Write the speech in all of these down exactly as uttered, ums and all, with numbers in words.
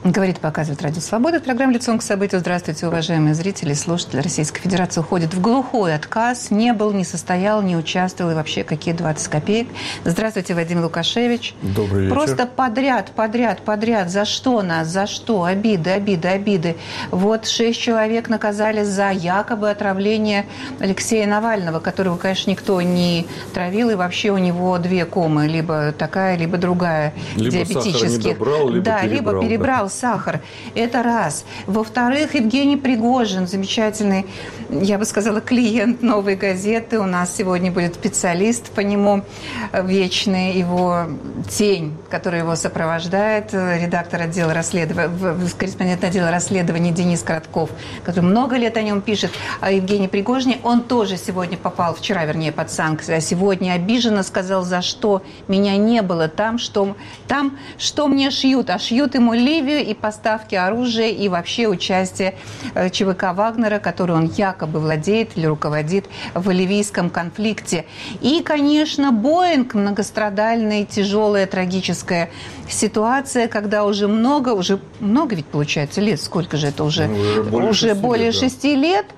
Говорит, показывает Радио Свобода. Программа «Лицом к событию». Здравствуйте, уважаемые зрители и слушатели. Российская Федерация уходит в глухой отказ. Не был, не состоял, не участвовал. И вообще, какие двадцать копеек. Здравствуйте, Вадим Лукашевич. Добрый вечер. Просто подряд, подряд, подряд. За что нас? За что? Обиды, обиды, обиды. Вот шесть человек наказали за якобы отравление Алексея Навального, которого, конечно, никто не травил. И вообще у него две комы. Либо такая, либо другая. Либо диабетические. сахар не добрал, либо да, перебрал. либо перебрал. Да. Сахар. Это раз. Во-вторых, Евгений Пригожин, замечательный, я бы сказала, клиент «Новой газеты». У нас сегодня будет специалист по нему, вечный его тень, которая его сопровождает, редактор отдела расследования, корреспондент отдела расследований Денис Коротков, который много лет о нем пишет, о Евгении Пригожине. Он тоже сегодня попал, вчера, вернее, под санкции, а сегодня обиженно сказал, за что меня не было там, что, там, что мне шьют, а шьют ему Ливию и поставки оружия, и вообще участие ЧВК Вагнера, который он якобы владеет или руководит в ливийском конфликте. И, конечно, Боинг, многострадальная, тяжелая, трагическая ситуация, когда уже много, уже много ведь получается лет, сколько же это уже? Ну, более уже шести более лет, да. шести лет.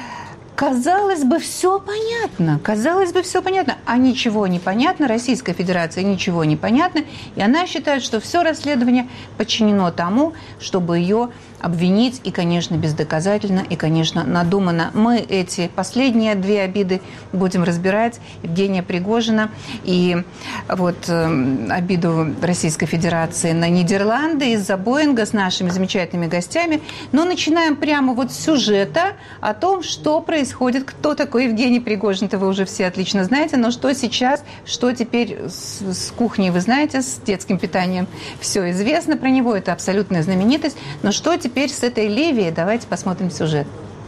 Казалось бы, все понятно. Казалось бы, все понятно. А ничего не понятно. Российская Федерация ничего не понятно. И она считает, что все расследование подчинено тому, чтобы ее обвинить. И, конечно, бездоказательно, и, конечно, надуманно. Мы эти последние две обиды будем разбирать. Евгения Пригожина и вот э, обиду Российской Федерации на Нидерланды из-за Боинга с нашими замечательными гостями. Но начинаем прямо вот с сюжета о том, что происходит. Происходит. Кто такой Евгений Пригожин, это вы уже все отлично знаете, но что сейчас, что теперь с, с кухней, вы знаете, с детским питанием, все известно про него, это абсолютная знаменитость, но что теперь с этой Ливией, давайте посмотрим сюжет.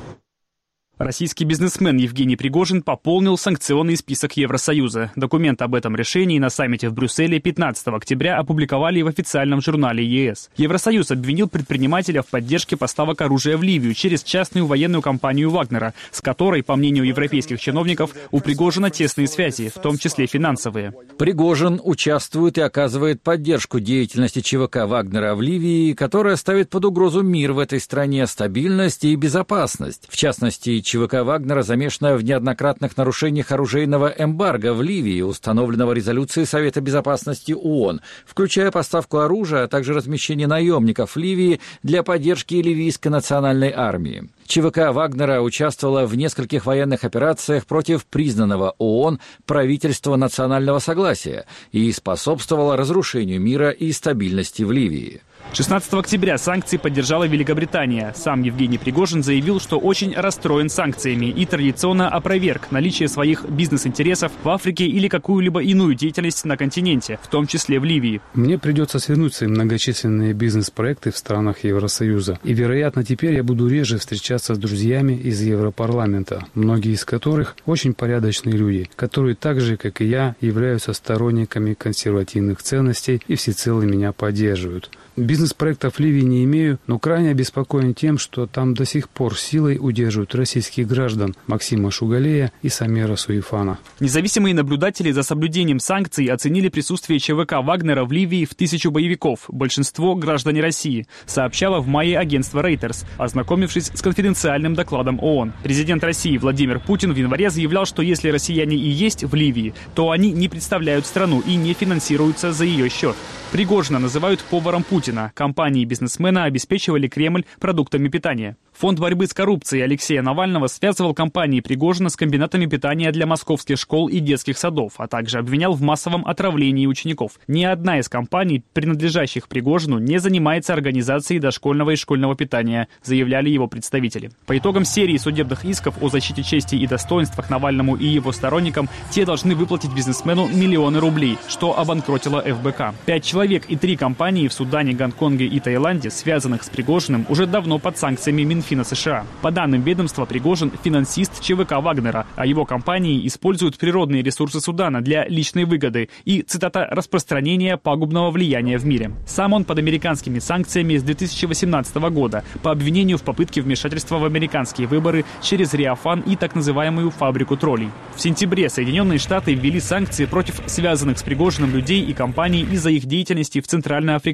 Российский бизнесмен Евгений Пригожин пополнил санкционный список Евросоюза. Документ об этом решении на саммите в Брюсселе пятнадцатого октября опубликовали в официальном журнале ЕС. Евросоюз обвинил предпринимателя в поддержке поставок оружия в Ливию через частную военную компанию «Вагнера», с которой, по мнению европейских чиновников, у Пригожина тесные связи, в том числе финансовые. Пригожин участвует и оказывает поддержку деятельности ЧВК «Вагнера» в Ливии, которая ставит под угрозу мир в этой стране, стабильность и безопасность. В частности, ЧВК «Вагнера» замешана в неоднократных нарушениях оружейного эмбарго в Ливии, установленного резолюцией Совета Безопасности ООН, включая поставку оружия, а также размещение наемников в Ливии для поддержки ливийской национальной армии. ЧВК «Вагнера» участвовала в нескольких военных операциях против признанного ООН правительства национального согласия и способствовала разрушению мира и стабильности в Ливии. шестнадцатого октября санкции поддержала Великобритания. Сам Евгений Пригожин заявил, что очень расстроен санкциями и традиционно опроверг наличие своих бизнес-интересов в Африке или какую-либо иную деятельность на континенте, в том числе в Ливии. Мне придется свернуть свои многочисленные бизнес-проекты в странах Евросоюза. И, вероятно, теперь я буду реже встречаться с друзьями из Европарламента, многие из которых очень порядочные люди, которые так же, как и я, являются сторонниками консервативных ценностей и всецело меня поддерживают. Бизнес-проектов в Ливии не имею, но крайне обеспокоен тем, что там до сих пор силой удерживают российских граждан Максима Шугалея и Самера Суифана. Независимые наблюдатели за соблюдением санкций оценили присутствие ЧВК «Вагнера» в Ливии в тысячу боевиков, большинство граждане России, сообщало в мае агентство Reuters, ознакомившись с конфиденциальным докладом ООН. Президент России Владимир Путин в январе заявлял, что если россияне и есть в Ливии, то они не представляют страну и не финансируются за ее счет. Пригожина называют поваром Путина. Компании бизнесмена обеспечивали Кремль продуктами питания. Фонд борьбы с коррупцией Алексея Навального связывал компании Пригожина с комбинатами питания для московских школ и детских садов, а также обвинял в массовом отравлении учеников. Ни одна из компаний, принадлежащих Пригожину, не занимается организацией дошкольного и школьного питания, заявляли его представители. По итогам серии судебных исков о защите чести и достоинствах Навальному и его сторонникам, те должны выплатить бизнесмену миллионы рублей, что обанкротило эф бэ ка. Пять человек и три компании в Судане, Гонконге и Таиланде, связанных с Пригожиным, уже давно под санкциями Минфина США. По данным ведомства, Пригожин – финансист ЧВК «Вагнера», а его компании используют природные ресурсы Судана для личной выгоды и, цитата, «распространения пагубного влияния в мире». Сам он под американскими санкциями с две тысячи восемнадцатого года по обвинению в попытке вмешательства в американские выборы через Реафан и так называемую фабрику троллей. В сентябре Соединенные Штаты ввели санкции против связанных с Пригожиным людей и компаний из-за их деятельности в Центральноафриканской республике.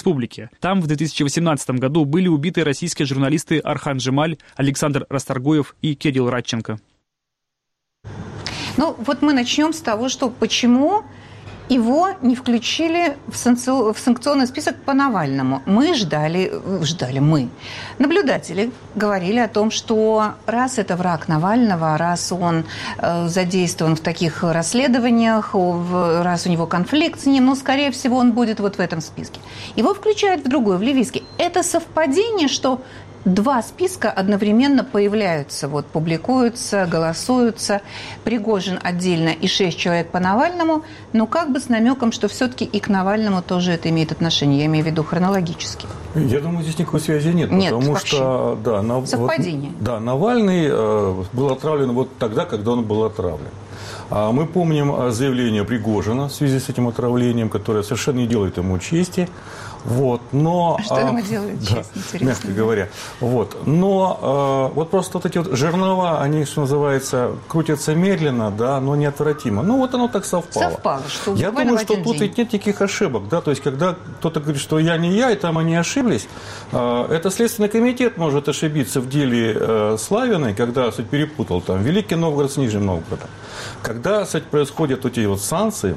Республике. Там в две тысячи восемнадцатом году были убиты российские журналисты Архан Джемаль, Александр Расторгуев и Кирилл Радченко. Ну, вот мы начнем с того, что почему его не включили в санкционный список по Навальному. Мы ждали, ждали мы. Наблюдатели говорили о том, что раз это враг Навального, раз он э, задействован в таких расследованиях, раз у него конфликт с ним, ну, скорее всего, он будет вот в этом списке. Его включают в другой, в ливийский. Это совпадение, что два списка одновременно появляются, вот, публикуются, голосуются. Пригожин отдельно и шесть человек по Навальному, но как бы с намеком, что все-таки и к Навальному тоже это имеет отношение, я имею в виду хронологически. Я думаю, здесь никакой связи нет, нет потому вообще. что да, на, совпадение. Вот, да, Навальный э, был отравлен вот тогда, когда он был отравлен. А мы помним заявление Пригожина в связи с этим отравлением, которое совершенно не делает ему чести. Вот, но, а что ему делают, да, честно, интересно? Мягко говоря. Вот, но э, вот просто вот эти вот жернова, они, что называется, крутятся медленно, да, но неотвратимо. Ну, вот оно так совпало. Совпало, что я думаю, что тут день. ведь нет никаких ошибок, да, то есть, когда кто-то говорит, что я не я, и там они ошиблись, э, это Следственный комитет может ошибиться в деле э, Славиной, когда, кстати, перепутал там Великий Новгород с Нижним Новгородом. Когда, кстати, происходят вот эти вот санкции,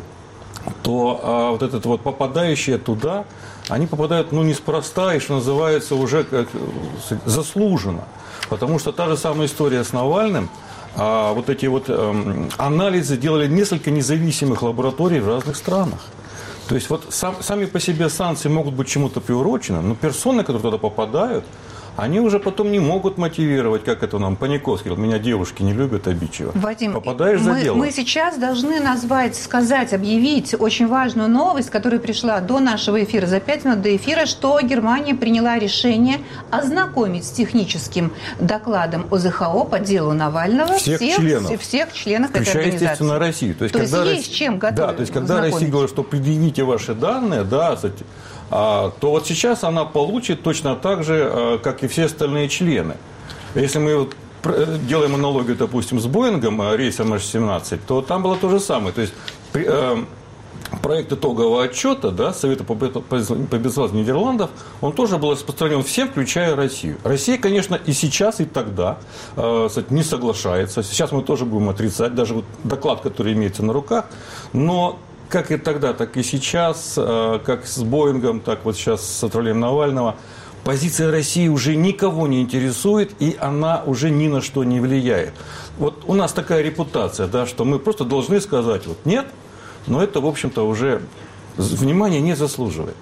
то а, вот этот вот попадающие туда, они попадают, ну, неспроста, и, что называется, уже как, заслуженно. Потому что та же самая история с Навальным, а, вот эти вот а, анализы делали несколько независимых лабораторий в разных странах. То есть вот сам, сами по себе санкции могут быть чему-то приурочены, но персоны, которые туда попадают, они уже потом не могут мотивировать, как это нам Паниковский говорил, меня девушки не любят, обидчиво. Вадим, попадаешь за мы, дело. Мы сейчас должны назвать, сказать, объявить очень важную новость, которая пришла до нашего эфира, за пять минут до эфира, что Германия приняла решение ознакомить с техническим докладом о зэ ха о по делу Навального всех, всех членов, всех членов этой включая, организации. естественно, Россию. То есть, То когда есть, Россия, есть чем готовить. Да, то есть, когда Россия говорит, что предъявите ваши данные, да, кстати, то вот сейчас она получит точно так же, как и все остальные члены. Если мы вот делаем аналогию, допустим, с Боингом, рейсом эйч семнадцать, то там было то же самое. То есть проект итогового отчета, да, Совета по безопасности Нидерландов, он тоже был распространен всем, включая Россию. Россия, конечно, и сейчас, и тогда э, не соглашается. Сейчас мы тоже будем отрицать, даже вот доклад, который имеется на руках, но как и тогда, так и сейчас, как с Боингом, так вот сейчас с отравлением Навального, позиция России уже никого не интересует, и она уже ни на что не влияет. Вот у нас такая репутация, да, что мы просто должны сказать, вот нет, но это, в общем-то, уже внимания не заслуживает.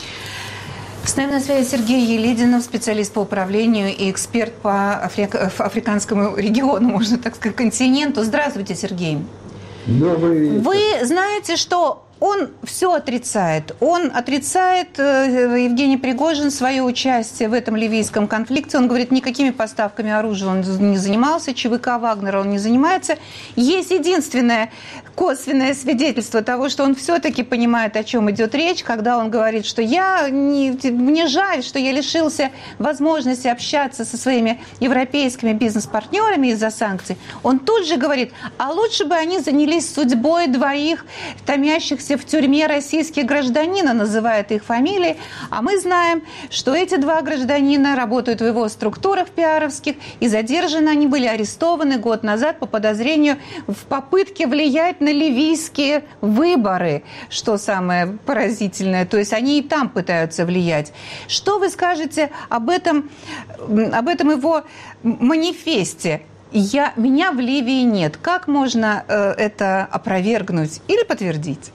С нами на связи Сергей Елидинов, специалист по управлению и эксперт по африка... африканскому региону, можно так сказать, континенту. Здравствуйте, Сергей. Добрый вечер. Вы знаете, что он все отрицает. Он отрицает, Евгений Пригожин, свое участие в этом ливийском конфликте. Он говорит, никакими поставками оружия он не занимался, ЧВК Вагнера он не занимается. Есть единственное косвенное свидетельство того, что он все-таки понимает, о чем идет речь, когда он говорит, что я не, мне жаль, что я лишился возможности общаться со своими европейскими бизнес-партнерами из-за санкций. Он тут же говорит, а лучше бы они занялись судьбой двоих томящихся в тюрьме российских гражданина, называет их фамилии, а мы знаем, что эти два гражданина работают в его структурах пиаровских, и задержаны они были, арестованы год назад по подозрению в попытке влиять на ливийские выборы, что самое поразительное, то есть они и там пытаются влиять. Что вы скажете об этом, об этом его манифесте? Я, меня в Ливии нет. Как можно э, это опровергнуть или подтвердить?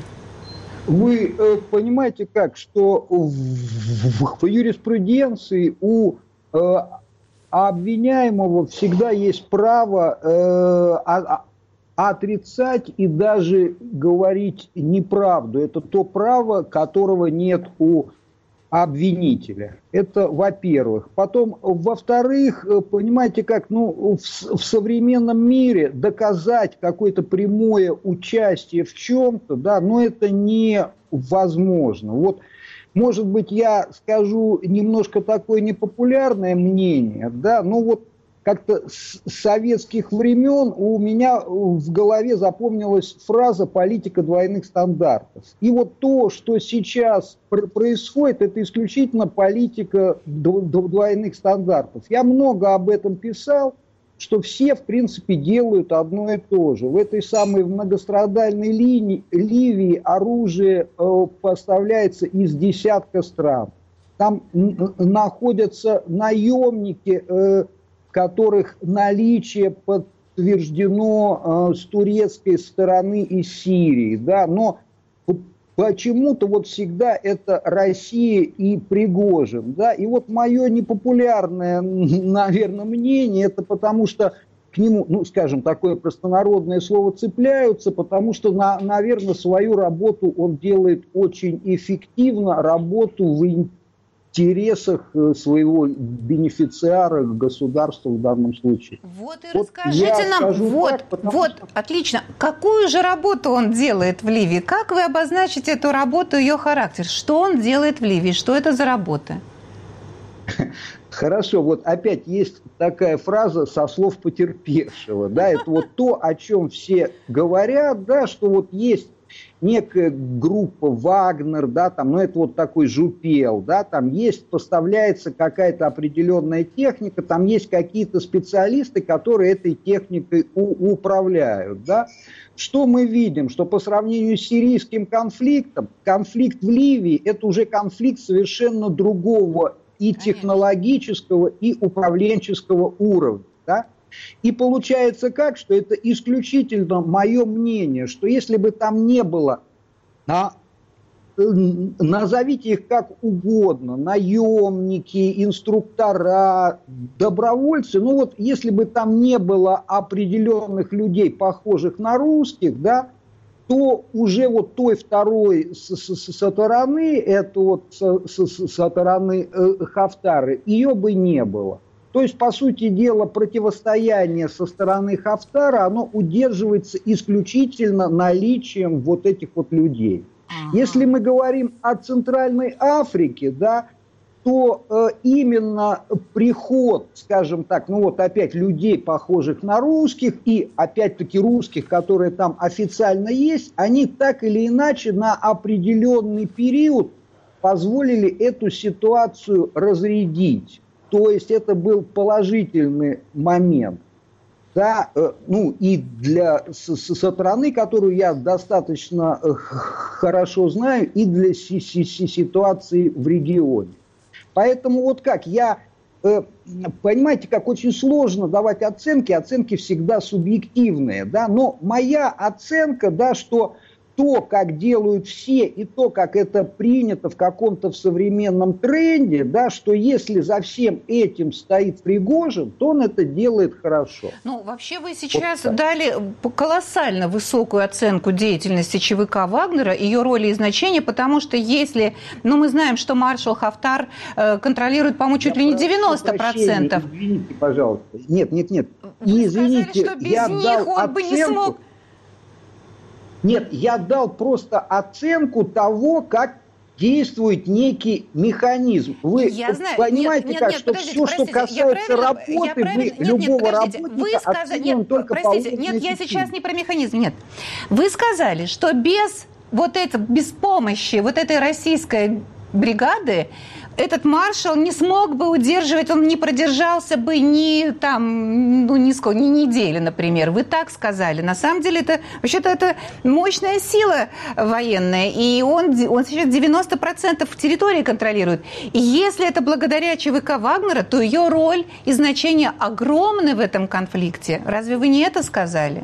Вы э, понимаете как, что в, в, в юриспруденции у э, обвиняемого всегда есть право э, а, а, отрицать и даже говорить неправду. Это то право, которого нет у обвинителя. Это во-первых. Потом, во-вторых, понимаете как, ну, в, в современном мире доказать какое-то прямое участие в чем-то, да, но это невозможно. Вот, может быть, я скажу немножко такое непопулярное мнение, да, но вот как-то с советских времен у меня в голове запомнилась фраза «политика двойных стандартов». И вот то, что сейчас пр происходит, это исключительно политика двойных стандартов. Я много об этом писал, что все, в принципе, делают одно и то же. В этой самой многострадальной линии, Ливии оружие э, поставляется из десятка стран. Там находятся наемники, э, которых наличие подтверждено э, с турецкой стороны и Сирии, да, но почему-то вот всегда это Россия и Пригожин, да, и вот мое непопулярное, наверное, мнение, это потому что к нему, ну, скажем, такое простонародное слово цепляются, потому что, на, наверное, свою работу он делает очень эффективно, работу в интересах своего бенефициара, государства в данном случае. Вот и вот расскажите нам, вот, так, вот, что... отлично, какую же работу он делает в Ливии? Как вы обозначите эту работу, ее характер? Что он делает в Ливии? Что это за работа? Хорошо, вот опять есть такая фраза со слов потерпевшего, да, это вот то, о чем все говорят, да, что вот есть некая группа Вагнер, да, там, ну это вот такой жупел, да, там есть, поставляется какая-то определенная техника, там есть какие-то специалисты, которые этой техникой у- управляют, да. Что мы видим? Что по сравнению с сирийским конфликтом, конфликт в Ливии – это уже конфликт совершенно другого и технологического, и управленческого уровня, да. И получается как, что это исключительно мое мнение, что если бы там не было, а, назовите их как угодно, наемники, инструктора, добровольцы, ну вот если бы там не было определенных людей, похожих на русских, да, то уже вот той второй стороны, это вот со стороны Хафтары, ее бы не было. То есть, по сути дела, противостояние со стороны Хафтара, оно удерживается исключительно наличием вот этих вот людей. Ага. Если мы говорим о Центральной Африке, да, то э, именно приход, скажем так, ну вот опять людей, похожих на русских, и опять-таки русских, которые там официально есть, они так или иначе на определенный период позволили эту ситуацию разрядить. То есть это был положительный момент. Да, э, ну и для со, со стороны, которую я достаточно э, хорошо знаю, и для си си си ситуации в регионе. Поэтому вот как я, э, понимаете, как очень сложно давать оценки, оценки всегда субъективные, да, но моя оценка, да, что то, как делают все, и то, как это принято в каком-то в современном тренде, да, что если за всем этим стоит Пригожин, то он это делает хорошо. Ну, вообще вы сейчас вот дали колоссально высокую оценку деятельности ЧВК Вагнера, ее роли и значения, потому что если, ну, мы знаем, что маршал Хафтар э, контролирует, по-моему, чуть я ли не девяносто процентов. Извините, пожалуйста. Нет, нет, нет. Вы извините, сказали, что без я них дал он оценку... бы не смог... Нет, я дал просто оценку того, как действует некий механизм. Вы я знаю. понимаете, нет, нет, как, нет, что все, что касается работы, вы нет, любого нет, работника вы сказали, нет, только простите, по нет, я сейчас не про механизм, нет. Вы сказали, что без вот этого, без помощи вот этой российской бригады этот маршал не смог бы удерживать, он не продержался бы ни там, ну, ни, сколько, ни недели, например. Вы так сказали. На самом деле, это вообще-то это мощная сила военная, и он, он сейчас девяносто процентов территории контролирует. И если это благодаря ЧВК Вагнера, то ее роль и значение огромны в этом конфликте. Разве вы не это сказали?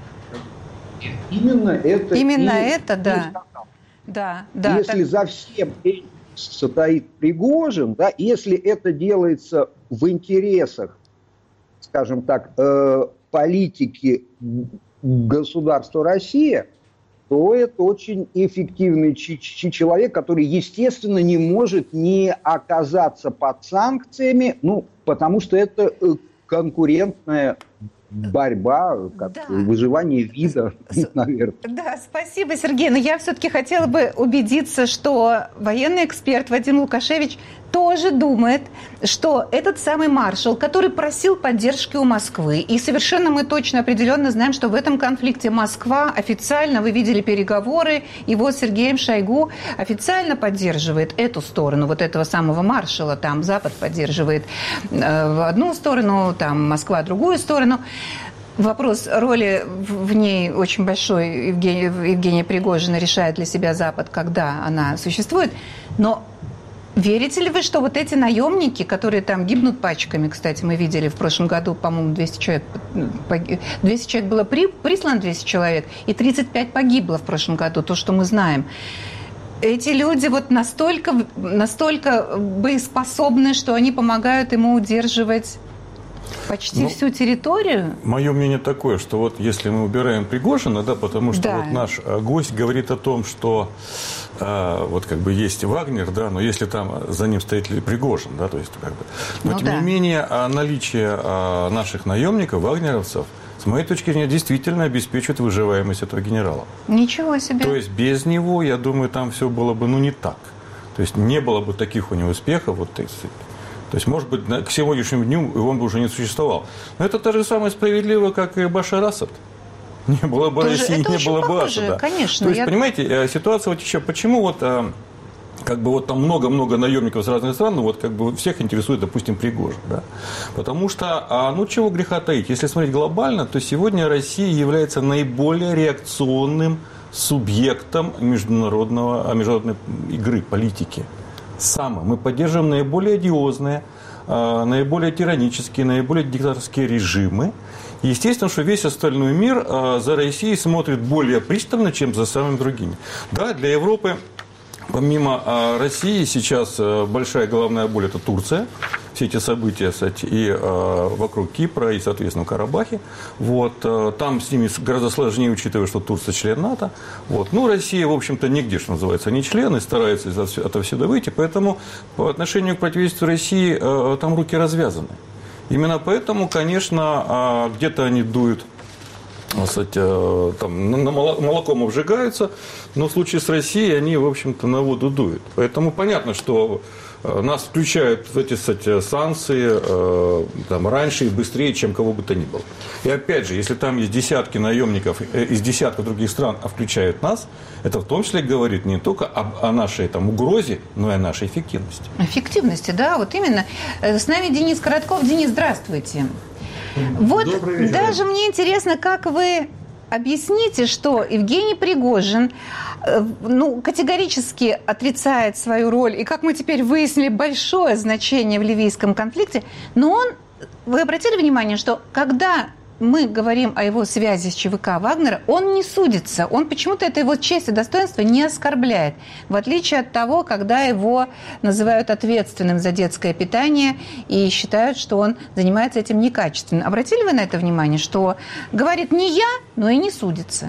Именно это. Именно это, да. Да, да. Если так... за всем этим стоит Пригожин, да, если это делается в интересах, скажем так, э, политики государства Россия, то это очень эффективный ч- ч- человек, который, естественно, не может не оказаться под санкциями, ну, потому что это конкурентная борьба, как да. выживание вида, наверное. Да, спасибо, Сергей. Но я все-таки хотела бы убедиться, что военный эксперт Вадим Лукашевич тоже думает, что этот самый маршал, который просил поддержки у Москвы, и совершенно мы точно определенно знаем, что в этом конфликте Москва официально, вы видели переговоры, его с Сергеем Шойгу официально поддерживает эту сторону, вот этого самого маршала, там Запад поддерживает в одну сторону, там Москва другую сторону. Вопрос роли в ней очень большой Евгения, Евгения Пригожина решает для себя Запад, когда она существует, но верите ли вы, что вот эти наемники, которые там гибнут пачками, кстати, мы видели в прошлом году, по-моему, двести человек, двести человек было при, прислано, двести человек, и тридцать пять погибло в прошлом году, то, что мы знаем. Эти люди вот настолько, настолько боеспособны, что они помогают ему удерживать почти ну, всю территорию? Мое мнение такое, что вот если мы убираем Пригожина, да, потому что да. вот наш гость говорит о том, что э, вот как бы есть Вагнер, да, но если там за ним стоит Пригожин, да, то есть как бы. Но ну, тем да. не менее наличие э, наших наемников, вагнеровцев, с моей точки зрения, действительно обеспечивает выживаемость этого генерала. Ничего себе. То есть без него, я думаю, там все было бы, ну, не так. То есть не было бы таких у него успехов, вот, то есть, может быть, к сегодняшнему дню он бы уже не существовал. Но это то же самое справедливо, как и Башар Асад. Не было бы Тоже, России, не было бы Асада. Конечно. То есть, я... понимаете, ситуация вот еще, почему вот... как бы вот там много-много наемников с разных стран, ну вот как бы всех интересует, допустим, Пригожин, да? Потому что, ну чего греха таить, если смотреть глобально, то сегодня Россия является наиболее реакционным субъектом международного, международной игры, политики. Самое. Мы поддерживаем наиболее одиозные, наиболее тиранические, наиболее диктаторские режимы. И естественно, что весь остальной мир за Россией смотрит более пристально, чем за самыми другими. Да, для Европы помимо России сейчас большая головная боль – это Турция. Все эти события, кстати, и вокруг Кипра, и, соответственно, в Карабахе. Вот. Там с ними гораздо сложнее, учитывая, что Турция член НАТО. Вот. Ну, Россия, в общем-то, нигде, что называется, не член, и старается отовсюду выйти. Поэтому по отношению к противодействию России там руки развязаны. Именно поэтому, конечно, где-то они дуют, кстати, там, на молоком обжигаются, но в случае с Россией они, в общем-то, на воду дуют. Поэтому понятно, что нас включают в эти, кстати, санкции там, раньше и быстрее, чем кого бы то ни было. И опять же, если там есть десятки наемников из десятков других стран, а включают нас, это в том числе говорит не только об, о нашей там, угрозе, но и о нашей эффективности. Эффективности, да, вот именно. С нами Денис Коротков. Денис, здравствуйте. Вот даже мне интересно, как вы объясните, что Евгений Пригожин ну, категорически отрицает свою роль, и, как мы теперь выяснили, большое значение в ливийском конфликте, но он, вы обратили внимание, что когда мы говорим о его связи с ЧВК Вагнера, он не судится, он почему-то это его честь и достоинство не оскорбляет, в отличие от того, когда его называют ответственным за детское питание и считают, что он занимается этим некачественно. Обратили вы на это внимание, что говорит не я, но и не судится?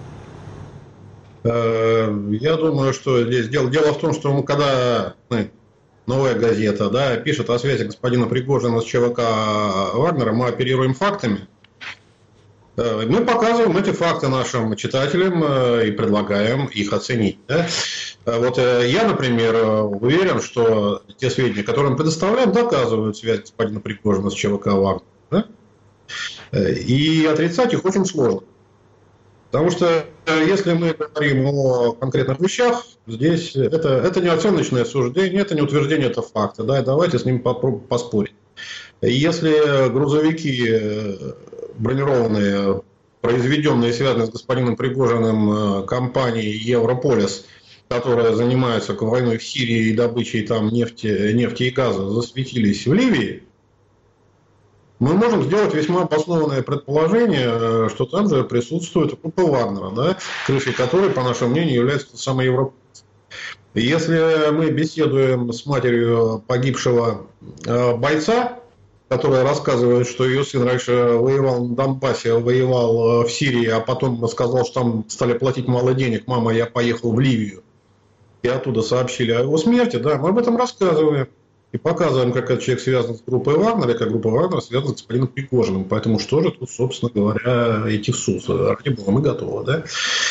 Я думаю, что здесь дело, дело в том, что когда «Новая газета» да, пишет о связи господина Пригожина с ЧВК Вагнера, мы оперируем фактами. Мы показываем эти факты нашим читателям и предлагаем их оценить. Да? Вот я, например, уверен, что те сведения, которые мы предоставляем, доказывают связь господина Пригожина с ЧВК Вагнера. Да? И отрицать их очень сложно. Потому что если мы говорим о конкретных вещах, здесь это, это не оценочное суждение, это не утверждение, это факты. Да? Давайте с ним попробуем поспорить. Если грузовики бронированные, произведенные, связанные с господином Пригожиным компанией Европолис, которая занимается войной в Сирии и добычей там нефти, нефти и газа, засветились в Ливии, мы можем сделать весьма обоснованное предположение, что там же присутствует группа Вагнера, да, крышей которой, по нашему мнению, является самый Европолис. Если мы беседуем с матерью погибшего бойца, которая рассказывает, что ее сын раньше воевал на Донбассе, воевал в Сирии, а потом сказал, что там стали платить мало денег, мама, я поехал в Ливию, и оттуда сообщили о его смерти, да, мы об этом рассказываем. и показываем, как этот человек связан с группой Вагнера, и как группа Вагнера связана с господином Пригожиным. Поэтому что же тут, собственно говоря, идти в суд? Ради бога, мы готовы, да?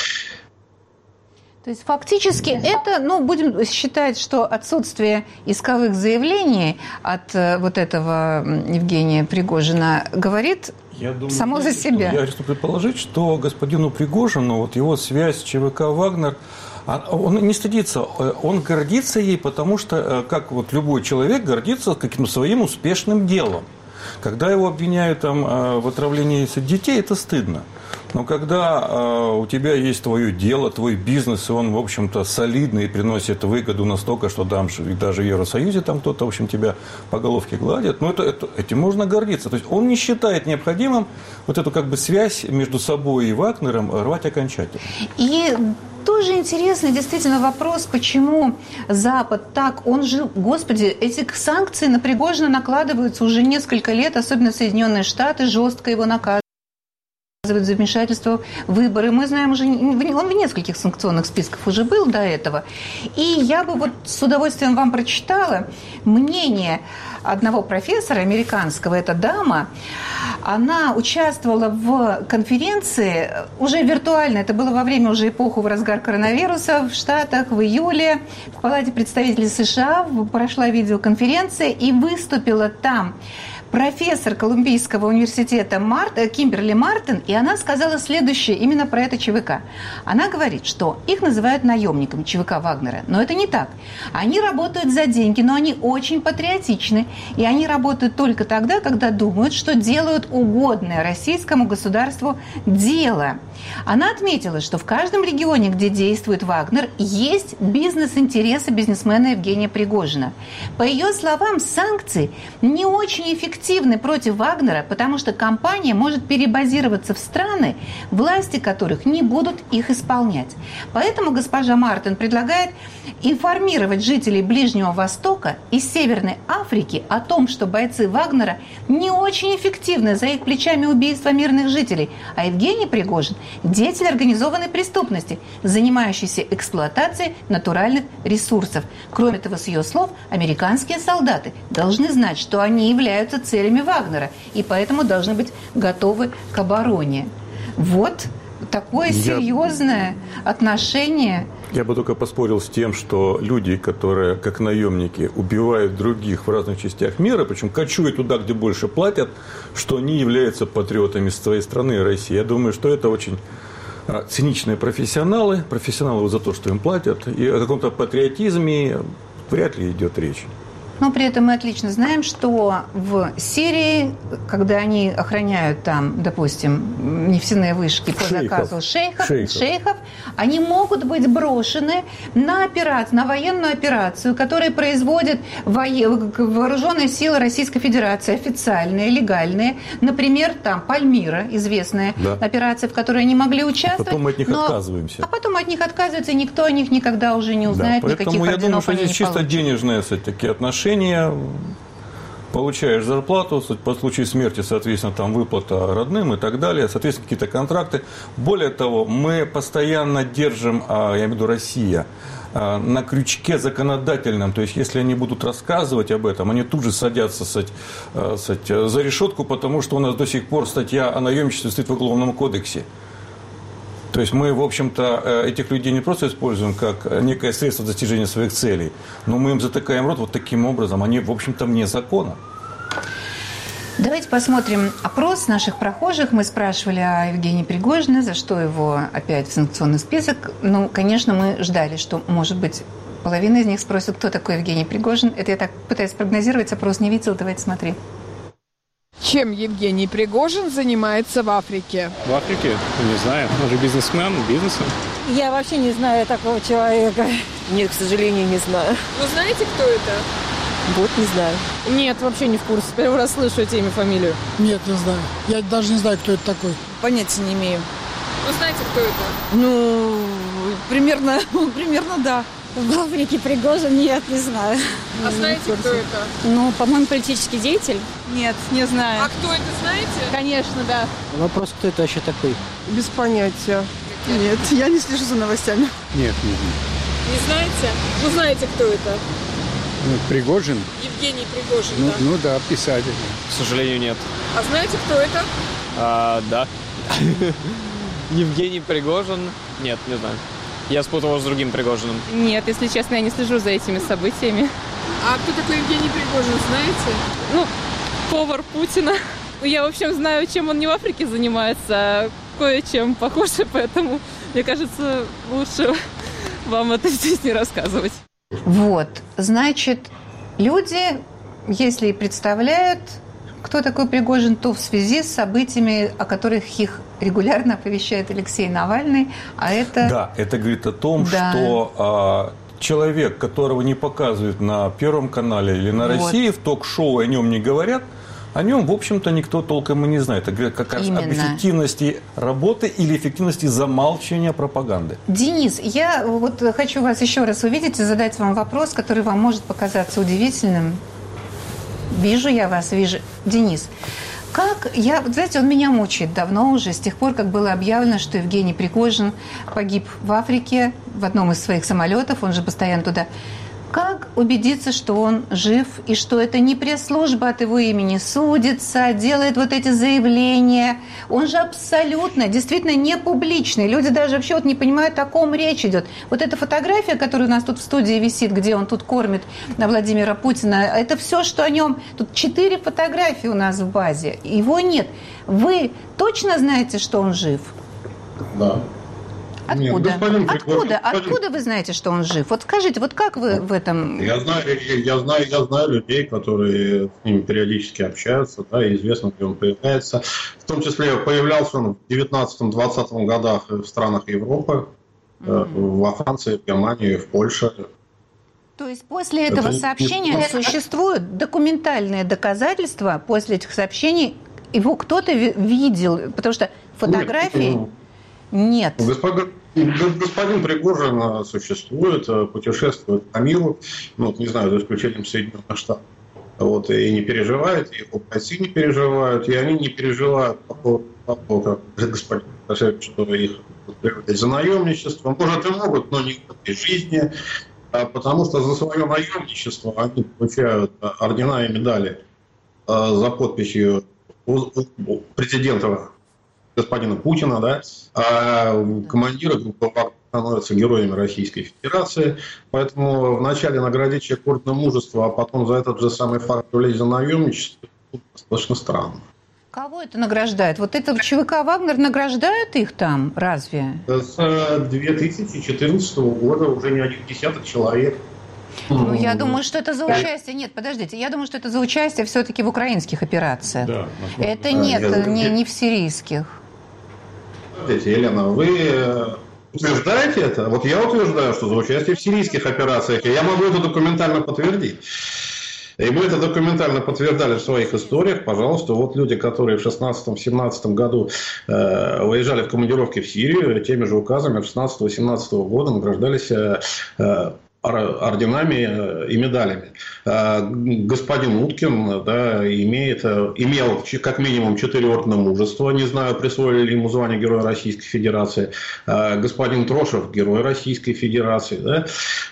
То есть фактически это, ну, будем считать, что отсутствие исковых заявлений от вот этого Евгения Пригожина говорит я думаю, само за себя. Я хочу предположить, что господину Пригожину, вот его связь с ЧВК «Вагнер», он не стыдится, он гордится ей, потому что, как вот любой человек, гордится каким-то своим успешным делом. Когда его обвиняют там, в отравлении детей, это стыдно. Но когда э, у тебя есть твое дело, твой бизнес, и он, в общем-то, солидный и приносит выгоду настолько, что там, даже в Евросоюзе там кто-то, в общем, тебя по головке гладит, ну, это, это, этим можно гордиться. То есть он не считает необходимым вот эту как бы связь между собой и Вагнером рвать окончательно. И тоже интересный действительно вопрос, почему Запад так, он же, господи, эти санкции на Пригожина накладываются уже несколько лет, особенно Соединенные Штаты жестко его наказывают за вмешательство в выборы. Мы знаем уже, он в нескольких санкционных списках уже был до этого. И я бы вот с удовольствием вам прочитала мнение одного профессора американского, эта дама. Она участвовала в конференции уже виртуально, это было во время уже эпохи в разгар коронавируса в Штатах в июле. В Палате представителей США прошла видеоконференция и выступила там профессор Колумбийского университета Март, Кимберли Мартин, и она сказала следующее именно про это ЧВК. Она говорит, что их называют наемниками ЧВК Вагнера, но это не так. Они работают за деньги, но они очень патриотичны, и они работают только тогда, когда думают, что делают угодное российскому государству дело. Она отметила, что в каждом регионе, где действует Вагнер, есть бизнес-интересы бизнесмена Евгения Пригожина. По ее словам, санкции не очень эффективны против Вагнера, потому что компания может перебазироваться в страны, власти которых не будут их исполнять. Поэтому госпожа Мартин предлагает информировать жителей Ближнего Востока и Северной Африки о том, что бойцы Вагнера не очень эффективны, за их плечами убийства мирных жителей, а Евгений Пригожин – деятель организованной преступности, занимающийся эксплуатацией натуральных ресурсов. Кроме того, с ее слов, американские солдаты должны знать, что они являются целями Вагнера, и поэтому должны быть готовы к обороне. Вот такое Я... серьезное отношение. Я бы только поспорил с тем, что люди, которые, как наемники, убивают других в разных частях мира, причем кочуют туда, где больше платят, что они являются патриотами своей страны и России. Я думаю, что это очень циничные профессионалы, профессионалы за то, что им платят, и о каком-то патриотизме вряд ли идет речь. Но при этом мы отлично знаем, что в Сирии, когда они охраняют там, допустим, нефтяные вышки по шейхов. заказу шейхов, шейхов. шейхов, они могут быть брошены на операцию, на военную операцию, которую производят вооруженные силы Российской Федерации, официальные, легальные. Например, там Пальмира, известная да. операция, в которой они могли участвовать. А потом мы от них но... отказываемся. А потом от них отказываются, и никто о них никогда уже не узнает, да, никаких поэтому я думаю, что здесь чисто получат. денежные такие отношения. Получаешь зарплату, по случаю смерти, соответственно, там выплата родным и так далее, соответственно, какие-то контракты. Более того, мы постоянно держим, я имею в виду Россия, на крючке законодательном. То есть, если они будут рассказывать об этом, они тут же садятся сать, сать, за решетку, потому что у нас до сих пор статья о наемничестве стоит в Уголовном кодексе. То есть мы, в общем-то, этих людей не просто используем как некое средство достижения своих целей, но мы им затыкаем рот вот таким образом. Они, в общем-то, вне закона. Давайте посмотрим опрос наших прохожих. Мы спрашивали о Евгении Пригожине, за что его опять в санкционный список. Ну, конечно, мы ждали, что, может быть, половина из них спросит, кто такой Евгений Пригожин. Это я так пытаюсь прогнозировать, опрос не видел. Давайте смотреть. Чем Евгений Пригожин занимается в Африке? В Африке? Не знаю. Он же бизнесмен, бизнесом. Я вообще не знаю такого человека. Нет, к сожалению, не знаю. Вы знаете, кто это? Вот, не знаю. Нет, вообще не в курсе. Первый раз слышу это имя, фамилию. Нет, не знаю. Я даже не знаю, кто это такой. Понятия не имею. Вы знаете, кто это? Ну, примерно, примерно да. В Африке Пригожин? Нет, не знаю. А знаете, кто это? Ну, по-моему, политический деятель. Нет, не знаю. А кто это, знаете? Конечно, да. Вопрос, кто это вообще такой? Без понятия. Нет, я не слежу за новостями. Нет, не знаю. Не знаете? Вы знаете, кто это? Пригожин? Евгений Пригожин, ну, да. Ну да, писатель. К сожалению, нет. А знаете, кто это? А, да. Евгений Пригожин? Нет, не знаю. Я спутал его с другим Пригожиным. Нет, если честно, я не слежу за этими событиями. А кто такой Евгений Пригожин, знаете? Ну, повар Путина. Я, в общем, знаю, чем он не в Африке занимается, а кое-чем похоже, поэтому, мне кажется, лучше вам это здесь не рассказывать. Вот, значит, люди, если и представляют, кто такой Пригожин, то в связи с событиями, о которых их регулярно оповещает Алексей Навальный, а это... Да, это говорит о том, да. что а, человек, которого не показывают на Первом канале или на вот. России, в ток-шоу о нем не говорят, о нем, в общем-то, никто толком и не знает. Это говорит как раз Именно. об эффективности работы или эффективности замалчивания пропаганды. Денис, я вот хочу вас еще раз увидеть и задать вам вопрос, который вам может показаться удивительным. Вижу я вас, вижу. Денис, как я, вот знаете, он меня мучает давно уже, с тех пор, как было объявлено, что Евгений Пригожин погиб в Африке в одном из своих самолетов, он же постоянно туда. Как убедиться, что он жив, и что это не пресс-служба от его имени судится, делает вот эти заявления? Он же абсолютно, действительно не публичный. Люди даже вообще вот не понимают, о ком речь идет. Вот эта фотография, которая у нас тут в студии висит, где он тут кормит Владимира Путина, это все, что о нем. Тут четыре фотографии у нас в базе. Его нет. Вы точно знаете, что он жив? Да. Откуда? Нет, господин Откуда? Пригожин, Откуда вы знаете, что он жив? Вот скажите, вот как вы в этом... Я знаю, я знаю, я знаю людей, которые с ним периодически общаются, да, и известно, где он появляется. В том числе появлялся он в девятнадцатом-двадцатом годах в странах Европы, mm-hmm. во Франции, в Германии, в Польше. То есть после этого Это сообщения не... существуют документальные доказательства, после этих сообщений его кто-то видел, потому что фотографии... Нет. Нет. Господин, господин Пригожин существует, путешествует по миру, ну, не знаю, за исключением Соединенных Штатов. Вот, и не переживает, и его бойцы не переживают, и они не переживают по поводу того, как господин Лукашенко, что их за наемничество. Может, и могут, но не в этой жизни, потому что за свое наемничество они получают ордена и медали за подписью президента господина Путина, да, а командиры группы «Вагнер» становятся героями Российской Федерации. Поэтому вначале наградить человека орденом мужества, а потом за этот же самый факт влезть за наемничество, достаточно странно. Кого это награждает? Вот это ЧВК «Вагнер» награждают их там, разве? С две тысячи четырнадцатого года уже не один десяток человек. Ну, я думаю, что это за участие. Нет, подождите, я думаю, что это за участие все-таки в украинских операциях. Да, это да, нет, я... не, не в сирийских. Смотрите, Елена, вы утверждаете это? Вот я утверждаю, что за участие в сирийских операциях, и я могу это документально подтвердить. И мы это документально подтверждали в своих историях. Пожалуйста, вот люди, которые в шестнадцатом-семнадцатом году э, выезжали в командировки в Сирию, теми же указами шестнадцатого-семнадцатого года награждались э, орденами и медалями. Господин Уткин, да, имеет, имел как минимум четыре ордена мужества, не знаю, присвоили ли ему звание Героя Российской Федерации. Господин Трошев, Герой Российской Федерации. Да.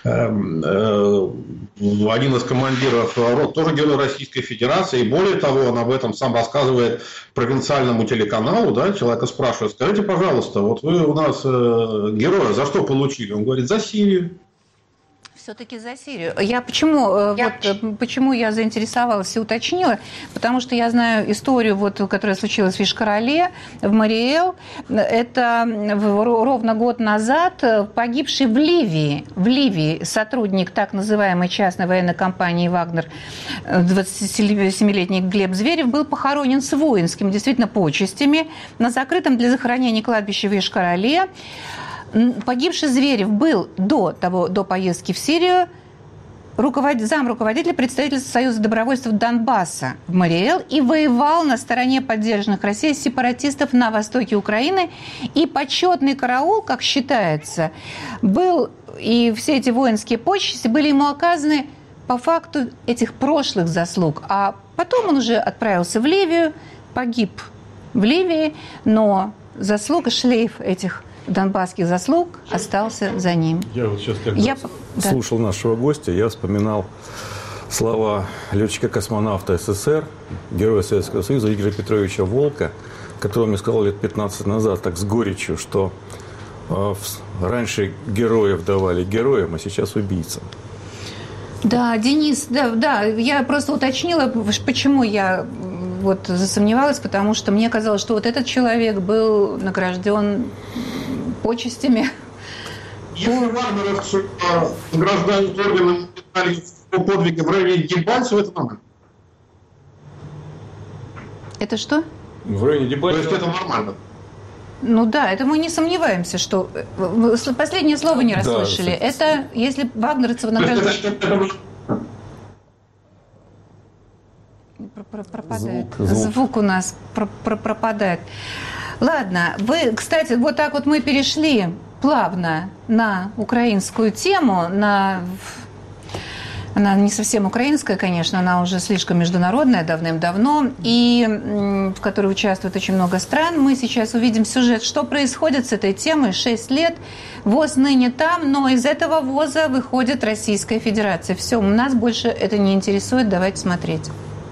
Один из командиров рот тоже Герой Российской Федерации. И более того, он об этом сам рассказывает провинциальному телеканалу. Да, человека спрашивает: скажите, пожалуйста, вот вы у нас героя за что получили? Он говорит: за Сирию. Все-таки за Сирию. Я почему, я... Вот, почему я заинтересовалась и уточнила? Потому что я знаю историю, вот, которая случилась в Иш-Короле, в Мариэл. Это ровно год назад погибший в Ливии, в Ливии сотрудник так называемой частной военной компании «Вагнер», двадцатисемилетний Глеб Зверев, был похоронен с воинскими, действительно, почестями на закрытом для захоронения кладбище в Иш-Короле. Погибший Зверев был до того, до поездки в Сирию руковод... замруководителя представительства Союза добровольцев Донбасса в Мариэл и воевал на стороне поддержанных Россией сепаратистов на востоке Украины. И почетный караул, как считается, был, и все эти воинские почести были ему оказаны по факту этих прошлых заслуг. А потом он уже отправился в Ливию, погиб в Ливии, но заслуга, шлейф этих донбасских заслуг остался за ним. Я вот сейчас, когда я... слушал да. нашего гостя, я вспоминал слова летчика-космонавта СССР, героя Советского Союза Игоря Петровича Волка, который мне сказал лет пятнадцать назад так с горечью, что э, раньше героев давали героям, а сейчас убийцам. Да, Денис, да, да, я просто уточнила, почему я вот засомневалась, потому что мне казалось, что вот этот человек был награжден почестями. Если вагнеровцы награждают орденом по подвигам в районе Дебальцева, это нормально. Это что? В районе Дебальцева. То есть это нормально. Ну да, это мы не сомневаемся, что... Последнее слово не расслышали. Да, это если вагнеровцев награждают... Пропадает. Звук, звук. звук у нас пропадает. Ладно, вы, кстати, вот так вот мы перешли плавно на украинскую тему, на... Она не совсем украинская, конечно, она уже слишком международная давным-давно, и в которой участвует очень много стран. Мы сейчас увидим сюжет, что происходит с этой темой. Шесть лет, ВОЗ ныне там, но из этого ВОЗа выходит Российская Федерация. Все, нас больше это не интересует, давайте смотреть.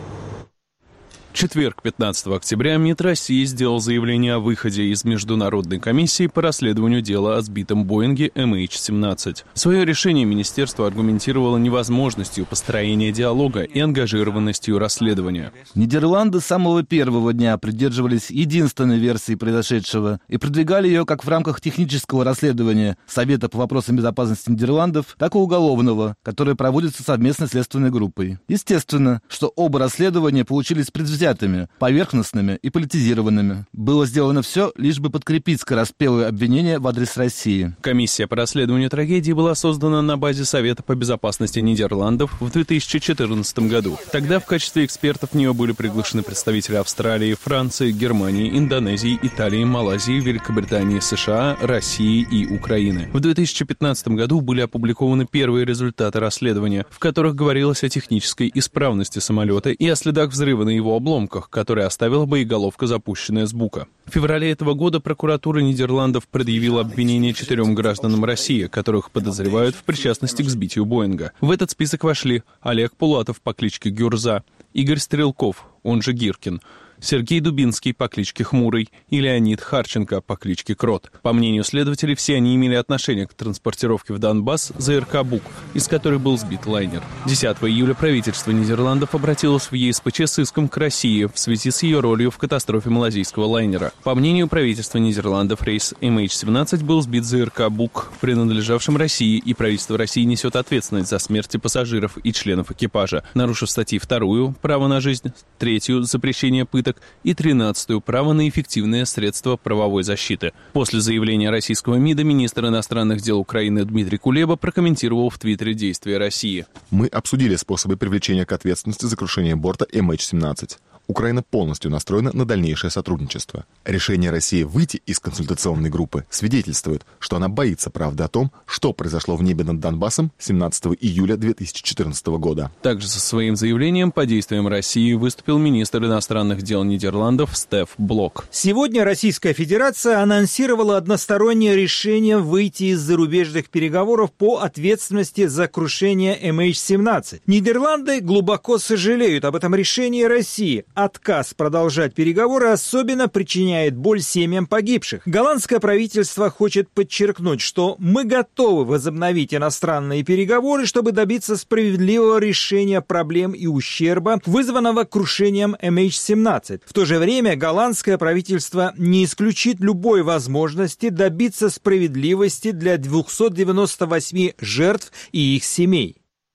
Четверг, пятнадцатого октября, МИД России сделал заявление о выходе из Международной комиссии по расследованию дела о сбитом Боинге эм эйч семнадцать. Свое решение министерство аргументировало невозможностью построения диалога и ангажированностью расследования. Нидерланды с самого первого дня придерживались единственной версии произошедшего и продвигали ее как в рамках технического расследования Совета по вопросам безопасности Нидерландов, так и уголовного, которое проводится совместной следственной группой. Естественно, что оба расследования получились предвзятыми, поверхностными и политизированными. Было сделано все, лишь бы подкрепить скороспелые обвинения в адрес России. Комиссия по расследованию трагедии была создана на базе Совета по безопасности Нидерландов в две тысячи четырнадцатом году. Тогда в качестве экспертов в нее были приглашены представители Австралии, Франции, Германии, Индонезии, Италии, Малайзии, Великобритании, США, России и Украины. В две тысячи пятнадцатом году были опубликованы первые результаты расследования, в которых говорилось о технической исправности самолета и о следах взрыва на его обломках, которые оставила боеголовка, запущенная с Бука. В феврале этого года прокуратура Нидерландов предъявила обвинение четырем гражданам России, которых подозревают в причастности к сбитию Боинга. В этот список вошли Олег Пулатов по кличке Гюрза, Игорь Стрелков, он же Гиркин, Сергей Дубинский по кличке Хмурый и Леонид Харченко по кличке Крот. По мнению следователей, все они имели отношение к транспортировке в Донбасс ЗРК «Бук», из которой был сбит лайнер. десятого июля правительство Нидерландов обратилось в е эс пэ че с иском к России в связи с ее ролью в катастрофе малазийского лайнера. По мнению правительства Нидерландов, рейс эм эйч семнадцать был сбит ЗРК «Бук», принадлежавшим России, и правительство России несет ответственность за смерти пассажиров и членов экипажа, нарушив статьи вторую «Право на жизнь», третью «Запрещение пыток» и тринадцатую «Право на эффективное средство правовой защиты». После заявления российского МИДа министр иностранных дел Украины Дмитрий Кулеба прокомментировал в Твиттере действия России. Мы обсудили способы привлечения к ответственности за крушение борта эм эйч семнадцать. Украина полностью настроена на дальнейшее сотрудничество. Решение России выйти из консультационной группы свидетельствует, что она боится правды о том, что произошло в небе над Донбассом семнадцатого июля две тысячи четырнадцатого года. Также со своим заявлением по действиям России выступил министр иностранных дел Нидерландов Стеф Блок. Сегодня Российская Федерация анонсировала одностороннее решение выйти из зарубежных переговоров по ответственности за крушение эм эйч семнадцать. Нидерланды глубоко сожалеют об этом решении России. Отказ продолжать переговоры особенно причиняет боль семьям погибших. Голландское правительство хочет подчеркнуть, что мы готовы возобновить иностранные переговоры, чтобы добиться справедливого решения проблем и ущерба, вызванного крушением эм эйч семнадцать. В то же время голландское правительство не исключит любой возможности добиться справедливости для двухсот девяноста восьми жертв и их семей.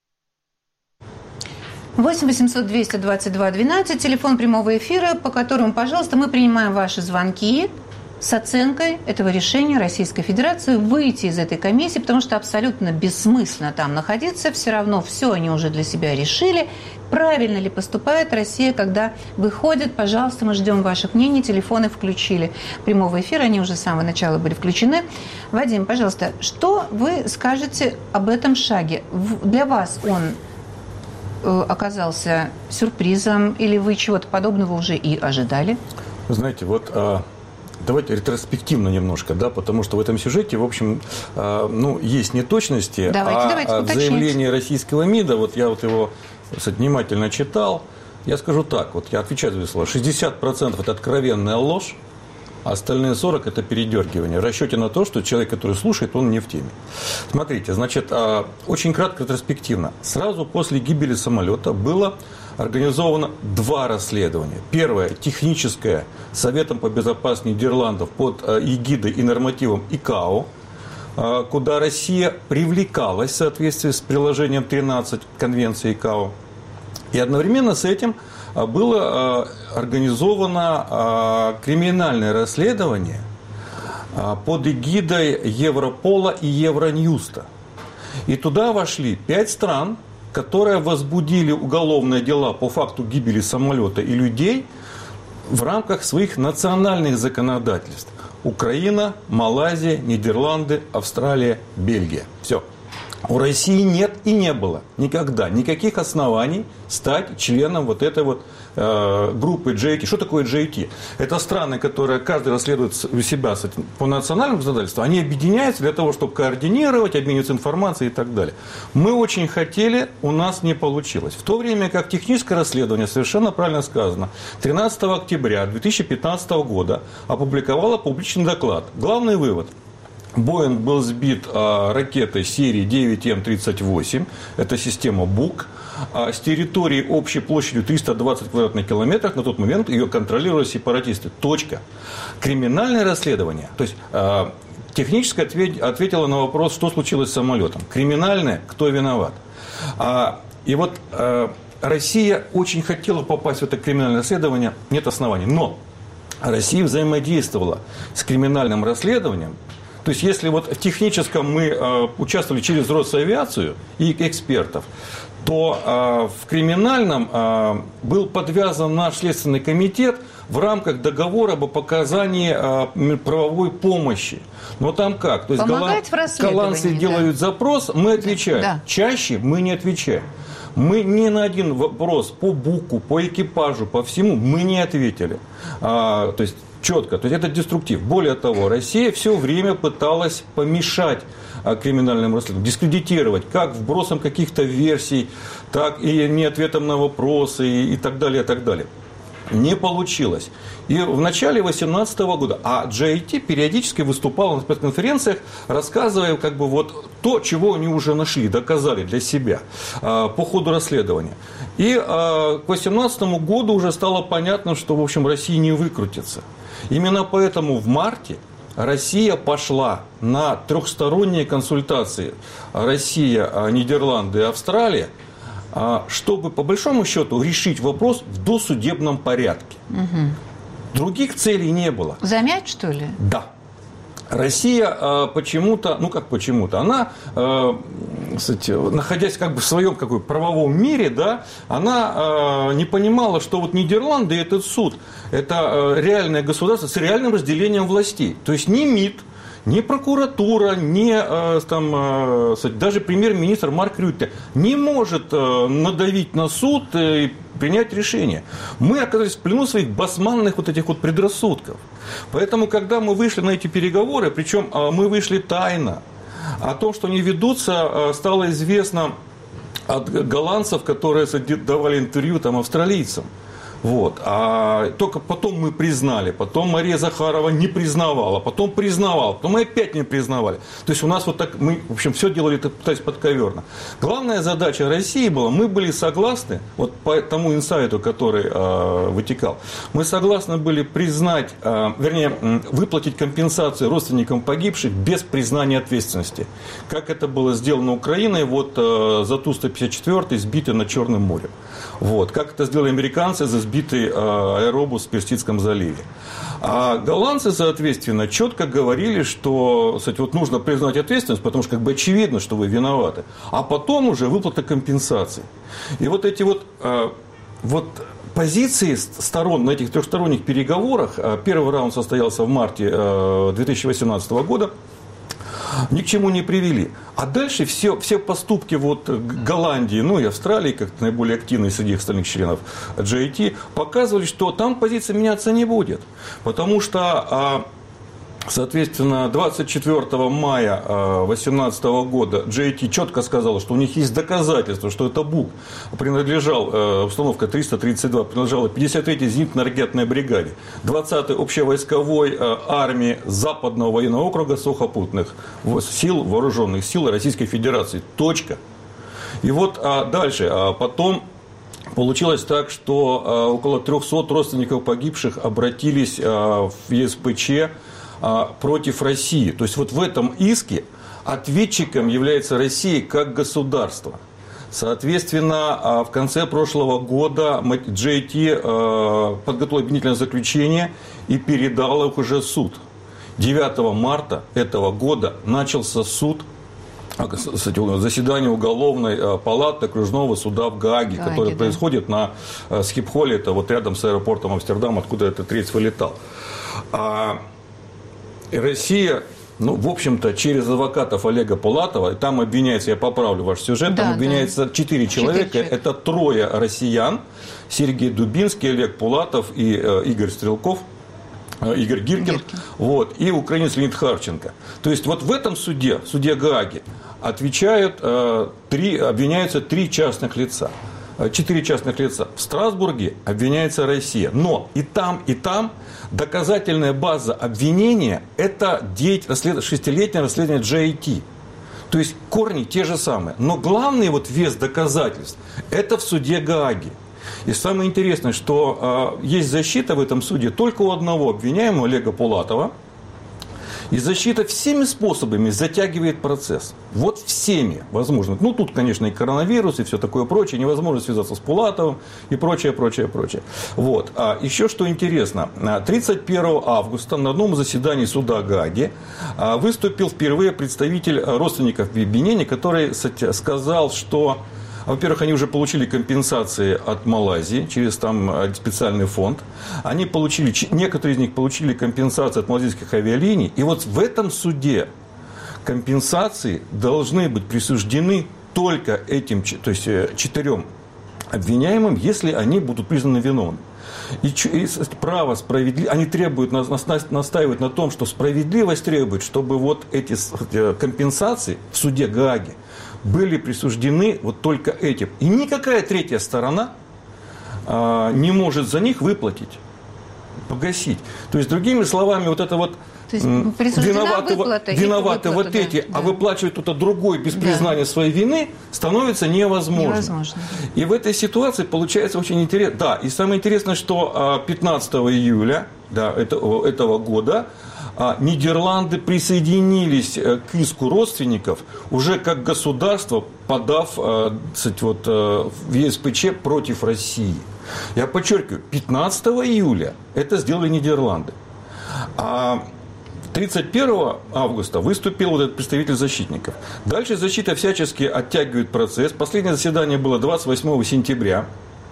восемь восемьсот двести двадцать два двенадцать, телефон прямого эфира, по которому, пожалуйста, мы принимаем ваши звонки с оценкой этого решения Российской Федерации выйти из этой комиссии, потому что абсолютно бессмысленно там находиться, все равно все они уже для себя решили. Правильно ли поступает Россия, когда выходит? Пожалуйста, мы ждем ваших мнений, телефоны включили прямого эфира, они уже с самого начала были включены. Вадим, пожалуйста, что вы скажете об этом шаге? Для вас он оказался сюрпризом, или вы чего-то подобного уже и ожидали? Знаете, вот а, давайте ретроспективно немножко, да, потому что в этом сюжете, в общем, а, ну, есть неточности, давайте, а давайте, от заявления российского МИДа, вот я вот его кстати, внимательно читал. Я скажу так, вот я отвечаю за слово, шестьдесят процентов это откровенная ложь, а остальные сорок процентов это передергивание. В расчете на то, что человек, который слушает, он не в теме. Смотрите, значит, очень кратко, ретроспективно. Сразу после гибели самолета было организовано два расследования. Первое, техническое, Советом по безопасности Нидерландов под эгидой и нормативом ИКАО, куда Россия привлекалась в соответствии с приложением тринадцать Конвенции ИКАО. И одновременно с этим было организовано криминальное расследование под эгидой Европола и Евроньюста. И туда вошли пять стран, которые возбудили уголовные дела по факту гибели самолета и людей в рамках своих национальных законодательств. Украина, Малайзия, Нидерланды, Австралия, Бельгия. Все. У России нет и не было никогда никаких оснований стать членом вот этой вот э, группы джей ти. Что такое джей ти? Это страны, которые каждый расследует у себя по национальному законодательству, они объединяются для того, чтобы координировать, обмениваться информацией и так далее. Мы очень хотели, у нас не получилось. В то время как техническое расследование, совершенно правильно сказано, тринадцатого октября две тысячи пятнадцатого года опубликовало публичный доклад. Главный вывод. Боинг был сбит а, ракетой серии девять эм тридцать восемь, это система БУК, а, с территории общей площадью триста двадцать квадратных километров, на тот момент ее контролировали сепаратисты. Точка. Криминальное расследование, то есть а, техническое ответ, ответило на вопрос, что случилось с самолетом. Криминальное, кто виноват. А, и вот а, Россия очень хотела попасть в это криминальное расследование, нет оснований, но Россия взаимодействовала с криминальным расследованием. То есть, если вот в техническом мы э, участвовали через Росавиацию и экспертов, то э, в криминальном э, был подвязан наш Следственный комитет в рамках договора об оказании э, правовой помощи. Но там как? То есть голланд... голландцы да. делают запрос, мы отвечаем. Да. Чаще мы не отвечаем. Мы ни на один вопрос по БУКу, по экипажу, по всему мы не ответили. А, то есть четко. То есть это деструктив. Более того, Россия все время пыталась помешать криминальным расследованиям, дискредитировать как вбросом каких-то версий, так и не ответом на вопросы и, и так далее, и так далее. Не получилось. И в начале две тысячи восемнадцатого года, а джей ти периодически выступал на пресс-конференциях, рассказывая как бы вот то, чего они уже нашли, доказали для себя по ходу расследования. И к две тысячи восемнадцатому году уже стало понятно, что, в общем, России не выкрутится. Именно поэтому в марте Россия пошла на трехсторонние консультации Россия, Нидерланды и Австралия, чтобы, по большому счету, решить вопрос в досудебном порядке. Угу. Других целей не было. Замять, что ли? Да. Россия э, почему-то, ну как почему-то, она, э, кстати, находясь как бы в своем какой, правовом мире, да, она э, не понимала, что вот Нидерланды и этот суд – это э, реальное государство с реальным разделением властей. То есть ни МИД, ни прокуратура, ни э, там, э, даже премьер-министр Марк Рютте не может э, надавить на суд и принять решение. Мы оказались в плену своих басманных вот этих вот предрассудков. Поэтому, когда мы вышли на эти переговоры, причем э, мы вышли тайно, о том, что они ведутся, э, стало известно от голландцев, которые давали интервью там, австралийцам. Вот. А только потом мы признали, потом Мария Захарова не признавала, потом признавала, потом мы опять не признавали. То есть у нас вот так, мы, в общем, все делали, пытаясь подковерно. Главная задача России была, мы были согласны, вот по тому инсайту, который э, вытекал, мы согласны были признать, э, вернее, выплатить компенсацию родственникам погибших без признания ответственности. Как это было сделано Украиной вот, э, за Ту сто пятьдесят четыре, сбитый над Черным морем. Вот. Как это сделали американцы за сбитый аэробус в Персидском заливе. А голландцы, соответственно, четко говорили, что, кстати, вот нужно признать ответственность, потому что как бы очевидно, что вы виноваты. А потом уже выплата компенсаций. И вот эти вот, вот позиции сторон на этих трехсторонних переговорах, первый раунд состоялся в марте две тысячи восемнадцатого года, ни к чему не привели. А дальше все, все поступки вот Голландии, ну и Австралии, как наиболее активные среди остальных членов джей ти, показывали, что там позиция меняться не будет. Потому что а, Соответственно, двадцать четвёртого мая две тысячи восемнадцатого года джей ти четко сказала, что у них есть доказательства, что это БУК принадлежал, установка триста тридцать два, принадлежала пятьдесят третьей зенитно-ракетной бригаде, двадцатой общевойсковой армии Западного военного округа сухопутных сил, вооруженных сил Российской Федерации. Точка. И вот а дальше, а потом получилось так, что а, около трехсот родственников погибших обратились а, в е эс пэ че а, против России. То есть вот в этом иске ответчиком является Россия как государство. Соответственно, а, в конце прошлого года джей ти а, подготовил обвинительное заключение и передал их уже в суд. девятого марта этого года начался суд, заседание уголовной палаты окружного суда в Гааге, Гааге которое да. происходит на Схипхоле, это вот рядом с аэропортом Амстердам, откуда этот рейс вылетал. А Россия, ну, в общем-то, через адвокатов Олега Пулатова, там обвиняется, я поправлю ваш сюжет, да, там обвиняется четыре да. человека, человека, это трое россиян, Сергей Дубинский, Олег Пулатов и э, Игорь Стрелков. Игорь Гиркин, Гиркин. Вот, и украинец Леонид Харченко. То есть вот в этом суде, в суде Гааги, отвечают э, три, обвиняются три частных лица. Четыре частных лица. В Страсбурге обвиняется Россия. Но и там, и там доказательная база обвинения – это шестилетнее расследование джей ти. То есть корни те же самые. Но главный вот вес доказательств – это в суде Гааги. И самое интересное, что э, есть защита в этом суде только у одного обвиняемого, Олега Пулатова. И защита всеми способами затягивает процесс. Вот всеми возможно. Ну, тут, конечно, и коронавирус, и все такое прочее. Невозможно связаться с Пулатовым и прочее, прочее, прочее. Вот. А еще что интересно. тридцать первого августа на одном заседании суда Гааги выступил впервые представитель родственников обвинения, который сказал, что... Во-первых, они уже получили компенсации от Малайзии через там специальный фонд. Они получили, некоторые из них получили компенсации от малазийских авиалиний. И вот в этом суде компенсации должны быть присуждены только этим, то есть четырем обвиняемым, если они будут признаны виновными. И, и право справедливо, они требуют, настаивают на том, что справедливость требует, чтобы вот эти компенсации в суде Гааги были присуждены вот только этим. И никакая третья сторона а, не может за них выплатить, погасить. То есть, другими словами, вот это вот виноваты, выплата, виноваты выплату, вот да, эти, да. а выплачивать кто-то другой без признания да. своей вины становится невозможно. невозможно. И в этой ситуации получается очень интересно. Да, и самое интересное, что пятнадцатого июля да, этого, этого года Нидерланды присоединились к иску родственников уже как государство, подав кстати, вот, в е эс пэ че против России. Я подчеркиваю, пятнадцатого июля это сделали Нидерланды. А тридцать первого августа выступил вот этот представитель защитников. Дальше защита всячески оттягивает процесс. Последнее заседание было двадцать восьмого сентября.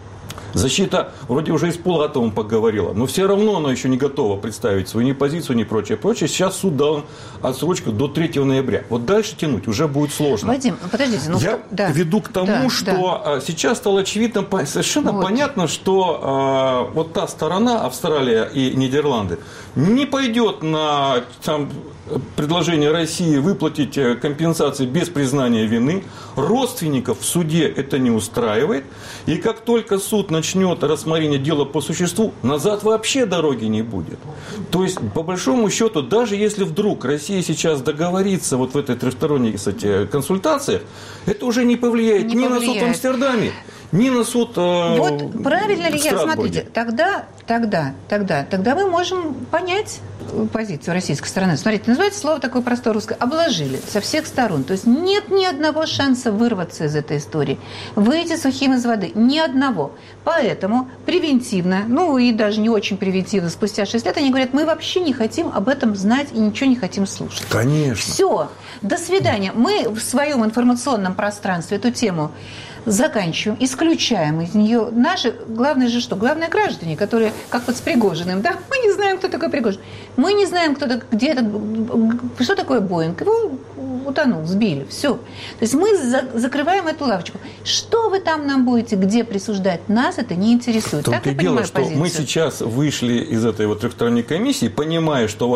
Защита вроде уже и с Пулатовым поговорила, но все равно она еще не готова представить свою ни позицию, ни прочее, прочее. Сейчас суд дал отсрочку до третьего ноября. Вот дальше тянуть уже будет сложно. Вадим, подождите. Ну, Я да, веду к тому, да, что да. сейчас стало очевидно, совершенно вот. понятно, что а, вот та сторона, Австралия и Нидерланды, не пойдет на там, предложение России выплатить компенсации без признания вины. Родственников в суде это не устраивает. И как только суд начнет рассмотрение дела по существу, назад вообще дороги не будет. То есть, по большому счету, даже если вдруг Россия сейчас договорится вот в этой трехсторонней, кстати, консультациях, это уже не повлияет не ни повлияет. на суд в Амстердаме, ни на суд э, Вот правильно ли я, смотрите, тогда, тогда, тогда, тогда мы можем понять позицию российской стороны. Смотрите, называется слово такое простое русское. Обложили со всех сторон. То есть нет ни одного шанса вырваться из этой истории. Выйти сухим из воды. Ни одного. Поэтому превентивно, ну и даже не очень превентивно, спустя шесть лет они говорят, мы вообще не хотим об этом знать и ничего не хотим слушать. Конечно. Все. До свидания. Мы в своем информационном пространстве эту тему заканчиваем, исключаем из нее наши, главное же что? Главное граждане, которые, как вот с Пригожиным, да, мы не знаем, кто такой Пригожин, мы не знаем, кто, где этот, что такое Боинг, его утонул, сбили, все. То есть мы за, закрываем эту лавочку. Что вы там нам будете, где присуждать, нас это не интересует. Так и дело, что позицию. Мы сейчас вышли из этой вот трехсторонней комиссии, понимая, что вот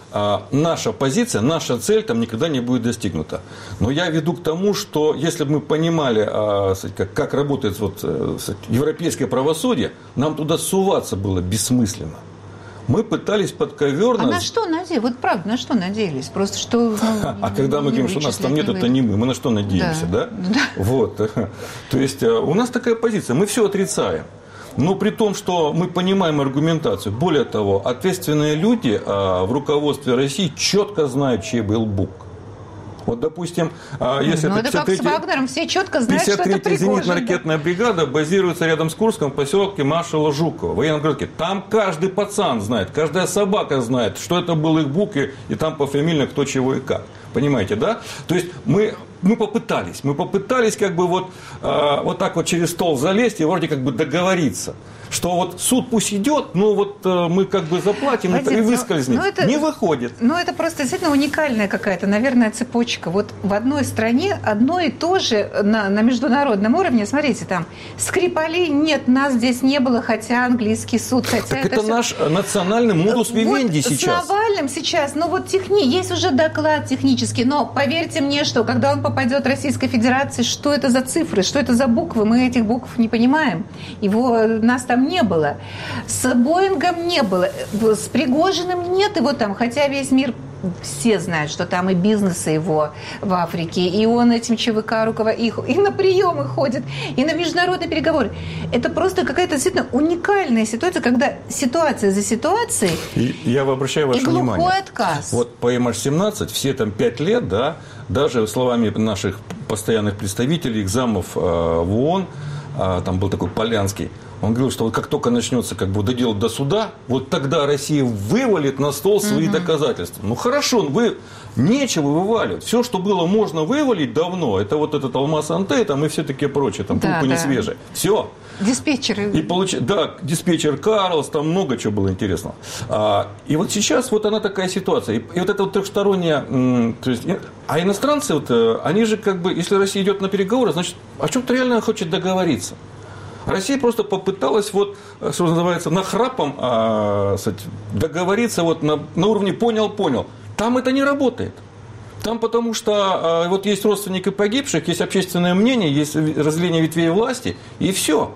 а, наша позиция, наша цель там никогда не будет достигнута. Но я веду к тому, что если бы мы понимали, а, как, как работает вот, европейское правосудие, нам туда суваться было бессмысленно. Мы пытались подковерно... А на что надеялись? Вот правда, на что надеялись? Просто что... Ну, а когда мы говорим, что у нас там нет, это не мы. Мы на что надеемся, да? да? да. Вот. То есть у нас такая позиция. Мы все отрицаем. Но при том, что мы понимаем аргументацию. Более того, ответственные люди в руководстве России четко знают, чей был бук. Вот, допустим, если ну, это, это как с Вагнером, все четко знают, что это Пригожин. пятьдесят третья зенитно-ракетная бригада базируется рядом с Курском в поселке маршала Жукова, в военном городке. Там каждый пацан знает, каждая собака знает, что это был их бук, и, и там пофамильно кто чего и как. Понимаете, да? То есть мы, мы попытались, мы попытались как бы вот, э, вот так вот через стол залезть и вроде как бы договориться. Что вот суд пусть идет, но вот э, мы как бы заплатим Вадим, и выскользнем. Это, не выходит. Ну, это просто действительно уникальная какая-то, наверное, цепочка. Вот в одной стране одно и то же на, на международном уровне. Смотрите, там Скрипалей нет, нас здесь не было, хотя английский суд. Хотя так это, это все... наш национальный модус вивенди вот сейчас. С Навальным сейчас, ну вот техни... есть уже доклад технический, но поверьте мне, что когда он попадет в Российской Федерации, что это за цифры, что это за буквы, мы этих букв не понимаем. Его, нас там не было. С Боингом не было. С Пригожиным нет его там. Хотя весь мир, все знают, что там и бизнесы его в Африке, и он этим ЧВК руководит, и на приемы ходит, и на международные переговоры. Это просто какая-то действительно уникальная ситуация, когда ситуация за ситуацией. И я обращаю ваше внимание. И глухой отказ. Вот по эм эйч семнадцать все там пять лет, да, даже словами наших постоянных представителей, экзамов э, в ООН, э, там был такой Полянский, он говорил, что вот как только начнется как бы доделать до суда, вот тогда Россия вывалит на стол свои угу. доказательства. Ну хорошо, вы нечего вываливать. Все, что было можно вывалить давно, это вот этот Алмаз Антей там, и все такие прочие, там да, трупы да. не свежие. Все. Диспетчеры. И получ... Да, диспетчер Карлс, там много чего было интересного. А, и вот сейчас вот она такая ситуация. И, и вот это вот трехсторонняя... То есть, а иностранцы, вот, они же как бы, если Россия идет на переговоры, значит, о чем-то реально хочет договориться. Россия просто попыталась вот, что называется, нахрапом а, сказать, договориться вот на, на уровне понял-понял. Там это не работает. Там потому что а, вот есть родственники погибших, есть общественное мнение, есть разделение ветвей власти, и все.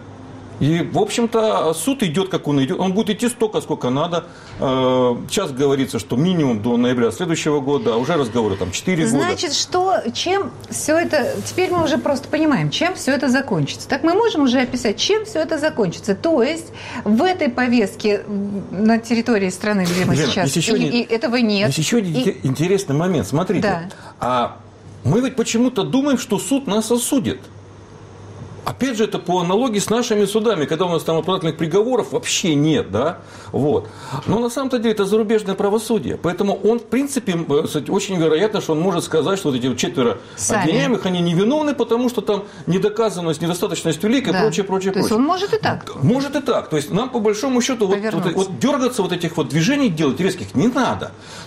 И, в общем-то, суд идет, как он идет. Он будет идти столько, сколько надо. Сейчас говорится, что минимум до ноября следующего года, а уже разговоры там четыре года. Значит, что, чем все это... Теперь мы уже просто понимаем, чем все это закончится. Так мы можем уже описать, чем все это закончится. То есть в этой повестке на территории страны, где мы Лена, сейчас... еще и, не, и этого нет. Есть еще и... интересный момент. Смотрите. Да. А мы ведь почему-то думаем, что суд нас осудит. Опять же, это по аналогии с нашими судами, когда у нас там оправдательных приговоров вообще нет, да, вот. Но на самом-то деле это зарубежное правосудие, поэтому он, в принципе, очень вероятно, что он может сказать, что вот эти четверо Сами. обвиняемых, они невиновны, потому что там недоказанность, недостаточность улик и да. прочее, прочее, то прочее. есть он может и так. Может и так. То есть нам, по большому счету, вот, вот, вот дергаться вот этих вот движений делать резких не надо.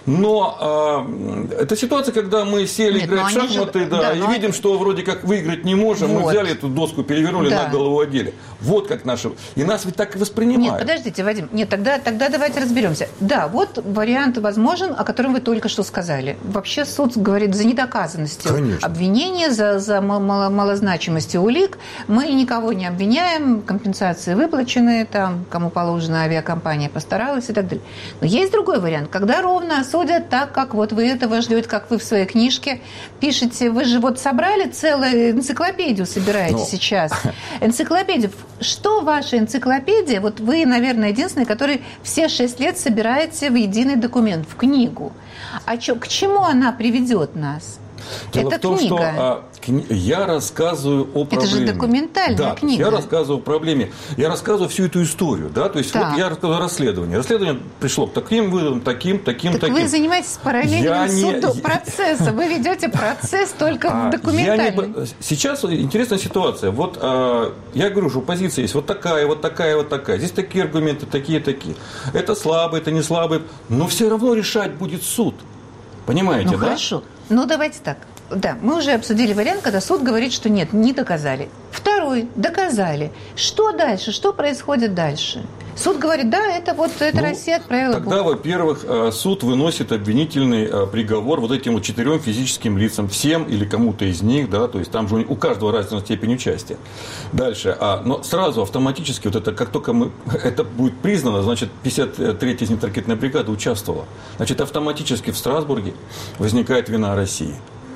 Но э, это ситуация, когда мы сели Нет, играть в шахматы, же... да, да, и но... видим, что вроде как выиграть не можем, вот. мы взяли эту доску, перевернули да. на голову отделе. Вот как наши... И нас ведь так и воспринимают. Нет, подождите, Вадим. Нет, тогда, тогда давайте разберемся. Да, вот вариант возможен, о котором вы только что сказали. Вообще суд говорит за недоказанностью Конечно. обвинения, за, за мало, малозначимостью улик. Мы никого не обвиняем, компенсации выплачены, там, кому положено, авиакомпания постаралась и так далее. Но есть другой вариант, когда ровно осудят так, как вот вы этого ждете, как вы в своей книжке пишете. Вы же вот собрали целую энциклопедию, собираете Но... сейчас. Энциклопедию. Что ваша энциклопедия? Вот вы, наверное, единственный, который все шесть лет собираете в единый документ, в книгу. А чё, к чему она приведет нас? Дело Это в том, книга. что а, кни... я рассказываю о проблеме. Это же документальная да, книга. Я рассказываю о проблеме. Я рассказываю всю эту историю. Да? То есть так. вот я рассказываю расследование. Расследование пришло к таким выводам, таким, таким, так таким. Вы занимаетесь параллельным суду не... процесса. Вы ведете процесс только а, документальный. Не... Сейчас интересная ситуация. Вот а, я говорю, что позиция есть вот такая, вот такая, вот такая. Здесь такие аргументы, такие, такие. Это слабые, это не слабые. Но все равно решать будет суд. Понимаете, ну, да? Хорошо. Ну, давайте так. Да, мы уже обсудили вариант, когда суд говорит, что нет, не доказали. Второй, доказали. Что дальше? Что происходит дальше? Суд говорит, да, это вот это Ну, Россия отправила. Тогда, Бог. во-первых, э, суд выносит обвинительный э, приговор вот этим вот четырем физическим лицам, всем или кому-то из них, да, то есть там же у каждого разная степень участия. Дальше, а, но сразу автоматически вот это, как только мы, это будет признано, значит, пятьдесят третья зенитно-ракетная бригада участвовала, значит, автоматически в Страсбурге возникает вина России.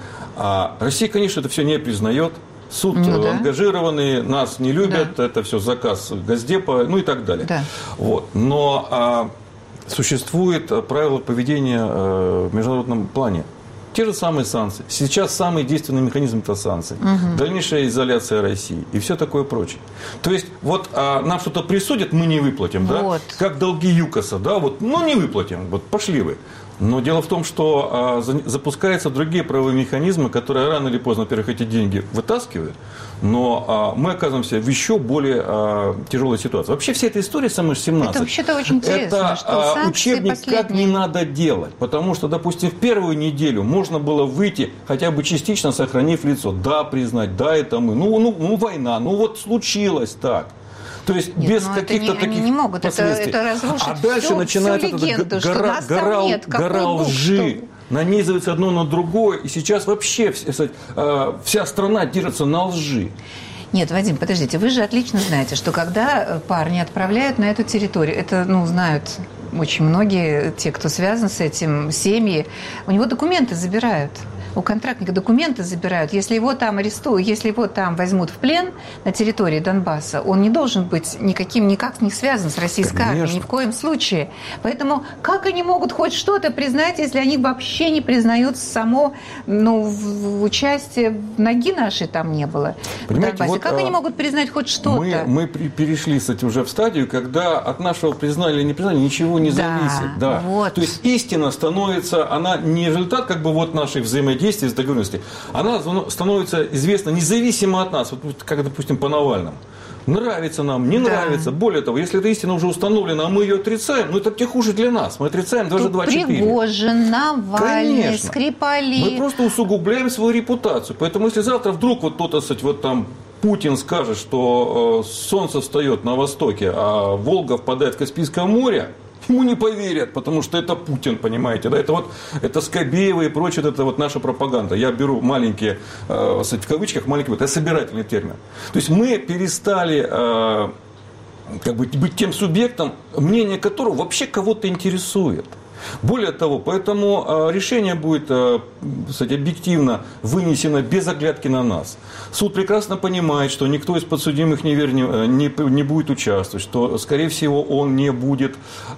А Россия, конечно, это все не признает. Суд ну, да. ангажированный, нас не любят, да. это все заказ Госдепа, ну и так далее. Да. Вот. Но а, существует правило поведения а, в международном плане. Те же самые санкции. Сейчас самый действенный механизм – это санкции. Угу. Дальнейшая изоляция России и все такое прочее. То есть, вот а, нам что-то присудят, мы не выплатим, вот. Да? Как долги ЮКОСа, да, вот, ну не выплатим, вот пошли вы. Но дело в том, что а, за, запускаются другие правовые механизмы, которые рано или поздно, во-первых, эти деньги вытаскивают, но а, мы оказываемся в еще более а, тяжелой ситуации. Вообще вся эта история с эм эйч семнадцать, это вообще-то очень интересно, это что а, учебник, последние... как не надо делать. Потому что, допустим, в первую неделю можно было выйти, хотя бы частично сохранив лицо. Да, признать, да, это мы. Ну, ну, ну война, ну вот случилось так. То есть нет, без каких-то таких они не могут, последствий. Это, это разрушит а дальше всю, начинается всю легенду, эта гора, гора, нет, гора лжи, что... нанизывается одно на другое, и сейчас вообще вся страна держится на лжи. Нет, Вадим, подождите, вы же отлично знаете, что когда парни отправляют на эту территорию, это, ну, знают очень многие, те, кто связан с этим, семьи, у него документы забирают. У контрактника документы забирают. Если его там арестуют, если его там возьмут в плен на территории Донбасса, он не должен быть никаким, никак не связан с российской армией, ни в коем случае. Поэтому как они могут хоть что-то признать, если они вообще не признают само, ну, в, в участие ноги нашей там не было в Донбассе? Вот, как а, они могут признать хоть что-то? Мы, мы перешли, кстати, уже в стадию, когда от нашего признания или не признания ничего не да, зависит. Да. Вот. То есть истина становится, она не результат как бы вот наших взаимодействий, действия, договоренности, она становится известна независимо от нас, вот как, допустим, по Навальному. Нравится нам, не да. нравится. Более того, если эта истина уже установлена, а мы ее отрицаем, ну это тем хуже для нас. Мы отрицаем даже два четыре. Пригожин, Навальный, конечно. Скрипали. Мы просто усугубляем свою репутацию. Поэтому если завтра вдруг вот кто-то, вот там, Путин скажет, что э, солнце встает на востоке, а Волга впадает в Каспийское море, ему не поверят, потому что это Путин, понимаете, да, это вот, это Скобеева и прочее, это вот наша пропаганда. Я беру маленькие, э, в кавычках, маленькие, это собирательный термин. То есть мы перестали э, как бы быть тем субъектом, мнение которого вообще кого-то интересует. Более того, поэтому э, решение будет, э, кстати, объективно вынесено без оглядки на нас. Суд прекрасно понимает, что никто из подсудимых не, вер, не, не, не будет участвовать, что, скорее всего, он не будет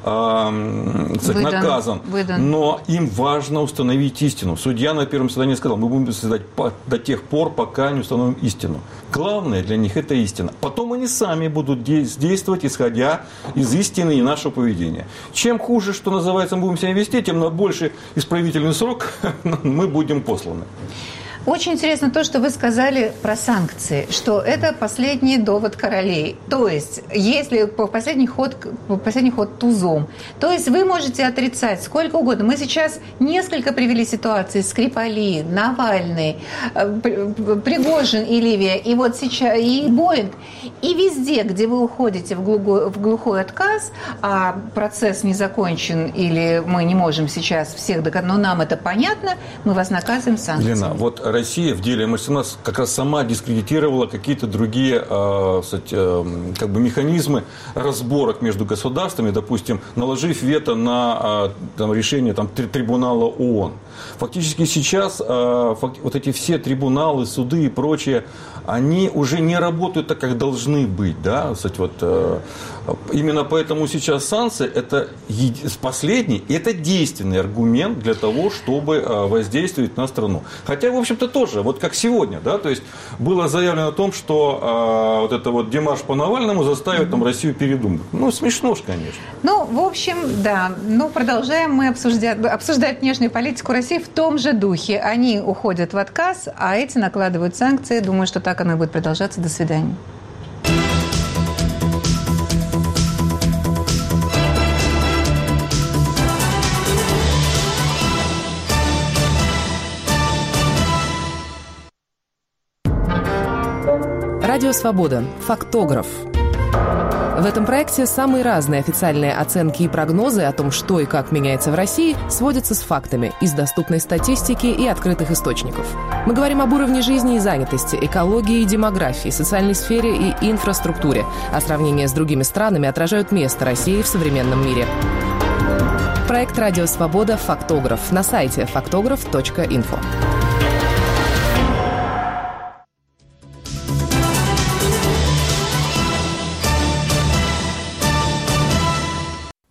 э, кстати, выдан, наказан. Выдан. Но им важно установить истину. Судья на первом заседании сказал, мы будем заседать до тех пор, пока не установим истину. Главное для них – это истина. Потом они сами будут действовать, исходя из истины и нашего поведения. Чем хуже, что называется, мы будем себя вести, тем на больший исправительный срок мы будем посланы. Очень интересно то, что вы сказали про санкции, что это последний довод королей. То есть, если по последний ход, по последний ход тузом, то есть вы можете отрицать сколько угодно. Мы сейчас несколько привели ситуаций: Скрипали, Навальный, Пригожин и Ливия, и вот сейчас и Боинг. И везде, где вы уходите в глухой, в глухой отказ, а процесс не закончен или мы не можем сейчас всех доказать, но нам это понятно, мы вас наказываем санкциями. Лена, вот Россия в деле эм эйч семнадцать как раз сама дискредитировала какие-то другие э, кстати, э, как бы механизмы разборок между государствами, допустим, наложив вето на э, там, решение там, трибунала ООН. Фактически сейчас э, факти- вот эти все трибуналы, суды и прочее, они уже не работают так, как должны быть. Да? Кстати, вот, э, именно поэтому сейчас санкции – это последний, это действенный аргумент для того, чтобы э, воздействовать на страну. Хотя, в общем-то, тоже, вот как сегодня, да, то есть было заявлено о том, что э, вот это вот демарш по Навальному заставит там Россию передумать. Ну, смешно ж, конечно. Ну, в общем, да, ну, продолжаем мы обсуждать, обсуждать внешнюю политику России в том же духе. Они уходят в отказ, а эти накладывают санкции. Думаю, что так оно и будет продолжаться. До свидания. Радио «Свобода». Фактограф. В этом проекте самые разные официальные оценки и прогнозы о том, что и как меняется в России, сводятся с фактами из доступной статистики и открытых источников. Мы говорим об уровне жизни и занятости, экологии и демографии, социальной сфере и инфраструктуре, а сравнения с другими странами отражают место России в современном мире. Проект «Радио Свобода. Фактограф» на сайте фактограф точка инфо.